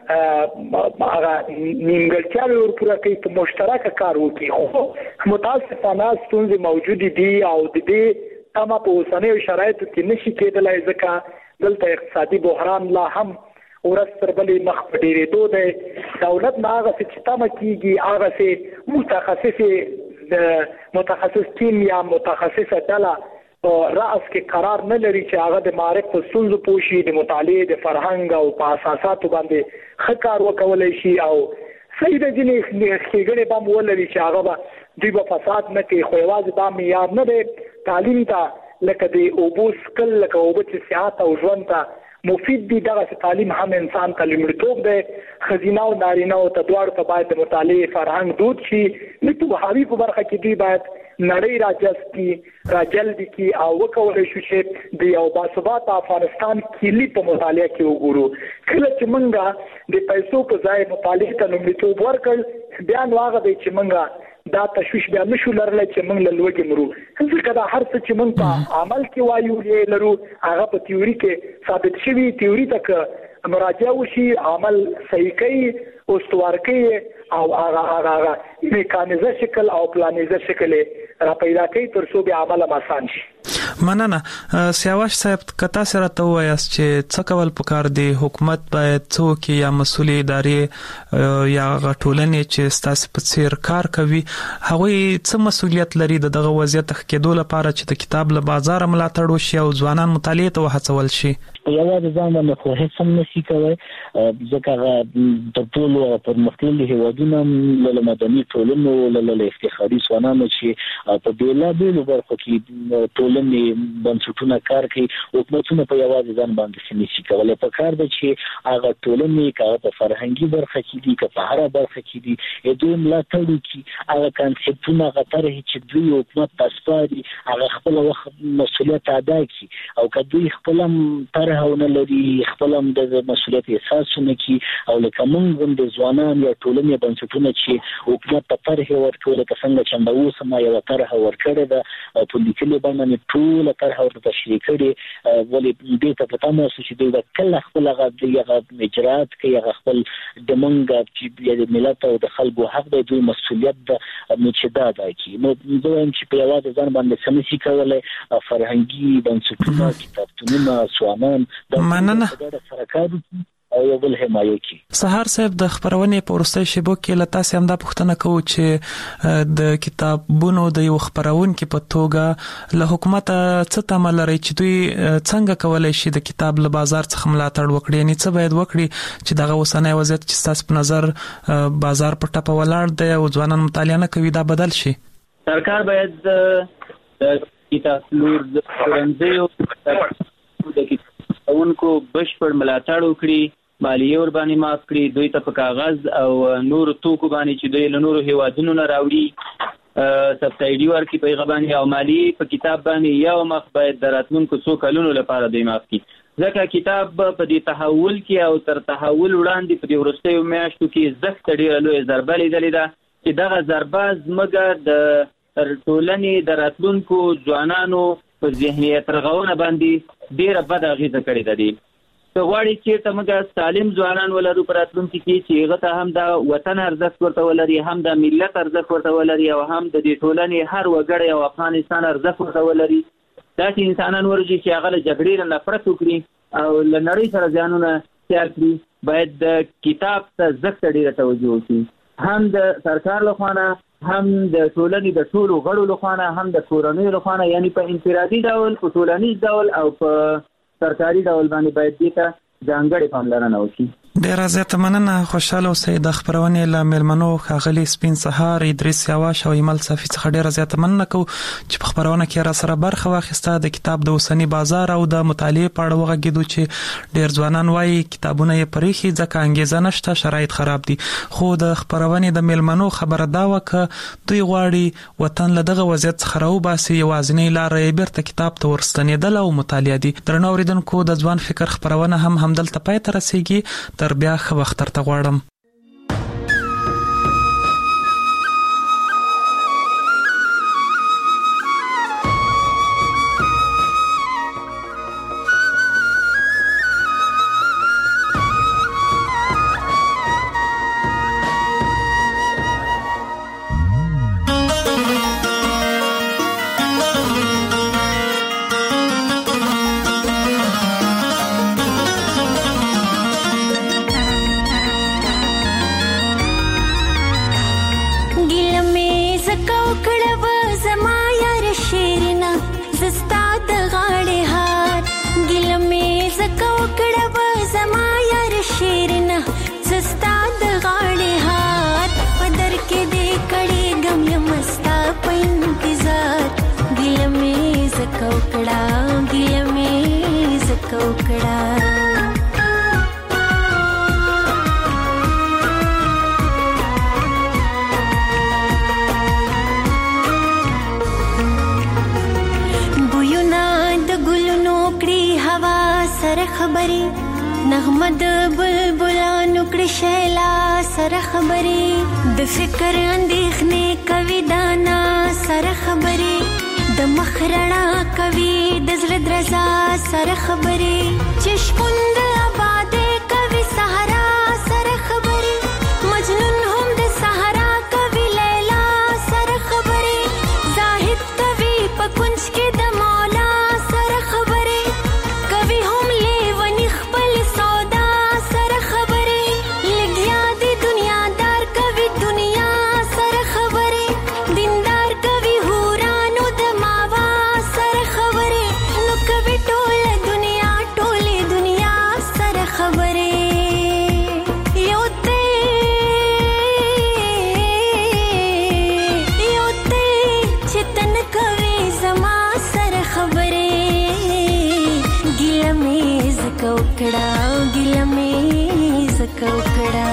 هغه نیمګړتیاوې ورپوره کوي په مشترکه کار وکړي. خو متاسفانه ستونزې موجود دي او د دې تمه په اوسنیو شرایطو کې نشي کېدلی ځکه دلته اقتصادي بحران لا هم ورځ تر بلې مخ په ډېرېدو دی. دولت نه هغه څه چې تمه کېږي هغه څه متخصص متخصص ټیم یا متخصصه ډله رأس کې قرار نه لري چې هغه د معرف په ستونزو پوه شي، د مطالعې د فرهنګ او په اساساتو باندې ښه کار وکولی شي او صحیح د ځینې ښېګڼې به هم ولري چې هغه به دوی به فساد نه کوي. خو یوازې دا معیار نه دی تعلیم ته لکه د اوبو څښل لکه اوبه چې صحت او ژوند ته مفید دي، دغه تعلیم هم انسان ته لومړیتوب دی. ښځینه او نارینه او ته دواړو ته باید د مطالعې فرهنګ دود شي. د طبحاوي په برخه کې دوی باید نړۍ راجذب کړي راجلب کړي او وکولای شو چې د یو باثباته افغانستان کلی په مطالعه کې وګورو. کله چې موږ د پیسو په ځای مطالعې ته لومړیتوب ورکړ بیا نو هغه دی چې موږ دا تشویش بیا نشو لرلای چې موږ له لوږې مرو ځکه دا هر څه چې موږ په عمل کې وایو لرو هغه په تیوري کې ثابت شوي تیوري ته که مراجعه وشي عمل صحیح کوي استوار کوي او هغه هغه میکانیزه شکل او پلانیزه شکل را پیدا کوي تر څو بیا عمل آسان شي. مننه. سیاوش صاحب کتا سره ته وایاست چې څه کول پکار دی حکومت باید څوک یا مسؤل ادارې یا غټولنې چې ستاسو په څیر کار کوي هغه څه مسؤلیت لري دغه وضعیت کېدو لپاره چې د کتاب له بازار ملاتړ وشي او ځوانان مطالعه ته وهڅول شي. یوازې ځان باندې خو هیڅ هم نشي کوي ځکه د ټولو پرمختللي هیوادونو له مدني ټولنو له افتخاري ځوانانو چې په بیلابیلو برخو کې ټولنې بنسټونه کار کوي حکومتونه په یوازې ځان باندې نشي کولی په کار ده چې هغه ټولنې که په فرهنګي برخه کې دي که په هره برخه کې دي دوی ملاتړ وکړي هغه کانسپټونه هغه طرحې چې دوی حکومت ته سپاري هغه خپل وخت مسؤلیت ادا کړي او که دوی خپل هم طرح ونه لري خپل هم د مسؤلیت احساس نه کړي او لکه موږ هم د ځوانان یا ټولنې بنسټونه چې حکومت ته طرحې ورکوي لکه څنګه چې همدا اوس ما یوه طرحه ورکړې ده په لیکلي باندې ټوله طرحه ورته تشریح کړې ولې دې ته په تمه اوسو چې دوی به کله خپل هغه اجرات کوي هغه خپل د موږ چې د ملت او د خلکو حق دی دوی مسؤلیت ده نو چې دا ادا کړي نو زه وایم چې په یوازې ځان باندې څه نشي کولی فرهنګي بنسټونه کتابتونونه ځوانان مننه او یو بل حمایه کی. سهار صاحب د خبرونې په ورستۍ شیبو کې له تاسو هم دا پوښتنه کوو چې د کتابونو د یو خبرونکو په توګه له حکومت څخه تمه لري چې دوی څنګه کولای شي د کتاب له بازار څخه ملاتړ وکړي یعنی څه باید وکړي چې دغه اوسنۍ وضعیت چې تاسو په نظر بازار په ټاپه ولاړ دی او ځوانان مطالعه نه کوي دا بدل شي. سرکار باید د کتاب لور د ورنځيو د کتابونکو بشپړ ملاتړ وکړي مالیه ور باندې معاف کړي دوی ته په کاغذ او نور توکو باندې چې دوی له نورو هیوادونو نه راوړي سبسایډي ورکړي په هغه باندې او مالیه په کتاب باندې یو مخ باید د راتلونکو څو کلونو لپاره دوی معاف کړي ځکه کتاب په دې تحول کې او تر تحول وړاندې په دې وروستیو میاشتو کې زښت ډېره لویه ضربه لیدلې ده چې دغه ضربه زموږ د ټولنې د راتلونکو ځوانانو په ذهنیت رغونه باندې ډېره بده اغېزه کړې ده دي ته غواړي چې ته موږ سالم ځوانان ولرو په راتلونکي کې چې هغه ته هم د وطن ارزښت ورته ولري هم د ملت ارزښت ورته ولري او هم د دې ټولنې هر وګړی او افغانستان ارزښت ورته ولري داسې انسانان ورځي چې هغه له جګړې نه نفرت وکړي او له نړۍ سره ځانونه تیار کړي باید د کتاب ته زښت ډېره توجه وکړي هم د سرکار لخوا نه هم د ټولنې د ټولو غړو لخوا نه هم د کورنیو لخوا نه یعنی په انفرادي ډول په ټولنیز ډول او په سرکاري ډول باندې باید دې ته ځانګړې پاملرنه وشي. ډېر زیات مننه خوشاله اوسئ د خبرونې له مېلمنو ښاغلي سپین سهار ادریس سیاوش او ایمل صافي څخه ډېر زیات مننه کوو چې په خبرونه کې را سره برخه واخیسته د کتاب د اوسنی بازار او د مطالعې په اړه وغږیدو چې ډېر ځوانان وایي کتابونه یې پریخي ځکه انګیزه نشته شرایط خراب دي خو د خبرونې د مېلمنو خبره دا وکړه دوی غواړي وطن له دغه وضعیت څخه راوباسي یوازینۍ لاره یې بیرته کتاب ته ورستنېدل او مطالعه دي. درنو اوریدونکو د ځوان فکر خبرونه هم همدلته پای ته رسیږي تر بیا ښه وخت درته غواړم. نغمه د بلبلانو کړي شیلا سره خبرې د فکر اندېښنې کوي دانا سره خبرې د مخ رڼا کوي د زړه درزا سره خبرې چې شپون د آبادې کوي صحرا سره خبرې مجنون هم د صحرا کوي لیلا سره خبرې زاهد کوي په کنج کې د مولا سره خبرې کوي هم لیونی خپل سودا سره خبرې لګیا دی دنیا دار کوي دنیا سره خبرې دیندار کوي هورانو د ماوا سره خبرې نو کوي ټول دنیا ټولې دنیا سره خبرې یو ته یو ته چې تن کوي زما سره خبرې ګیله مې زکه وکړه ګیله مې زکه وکړه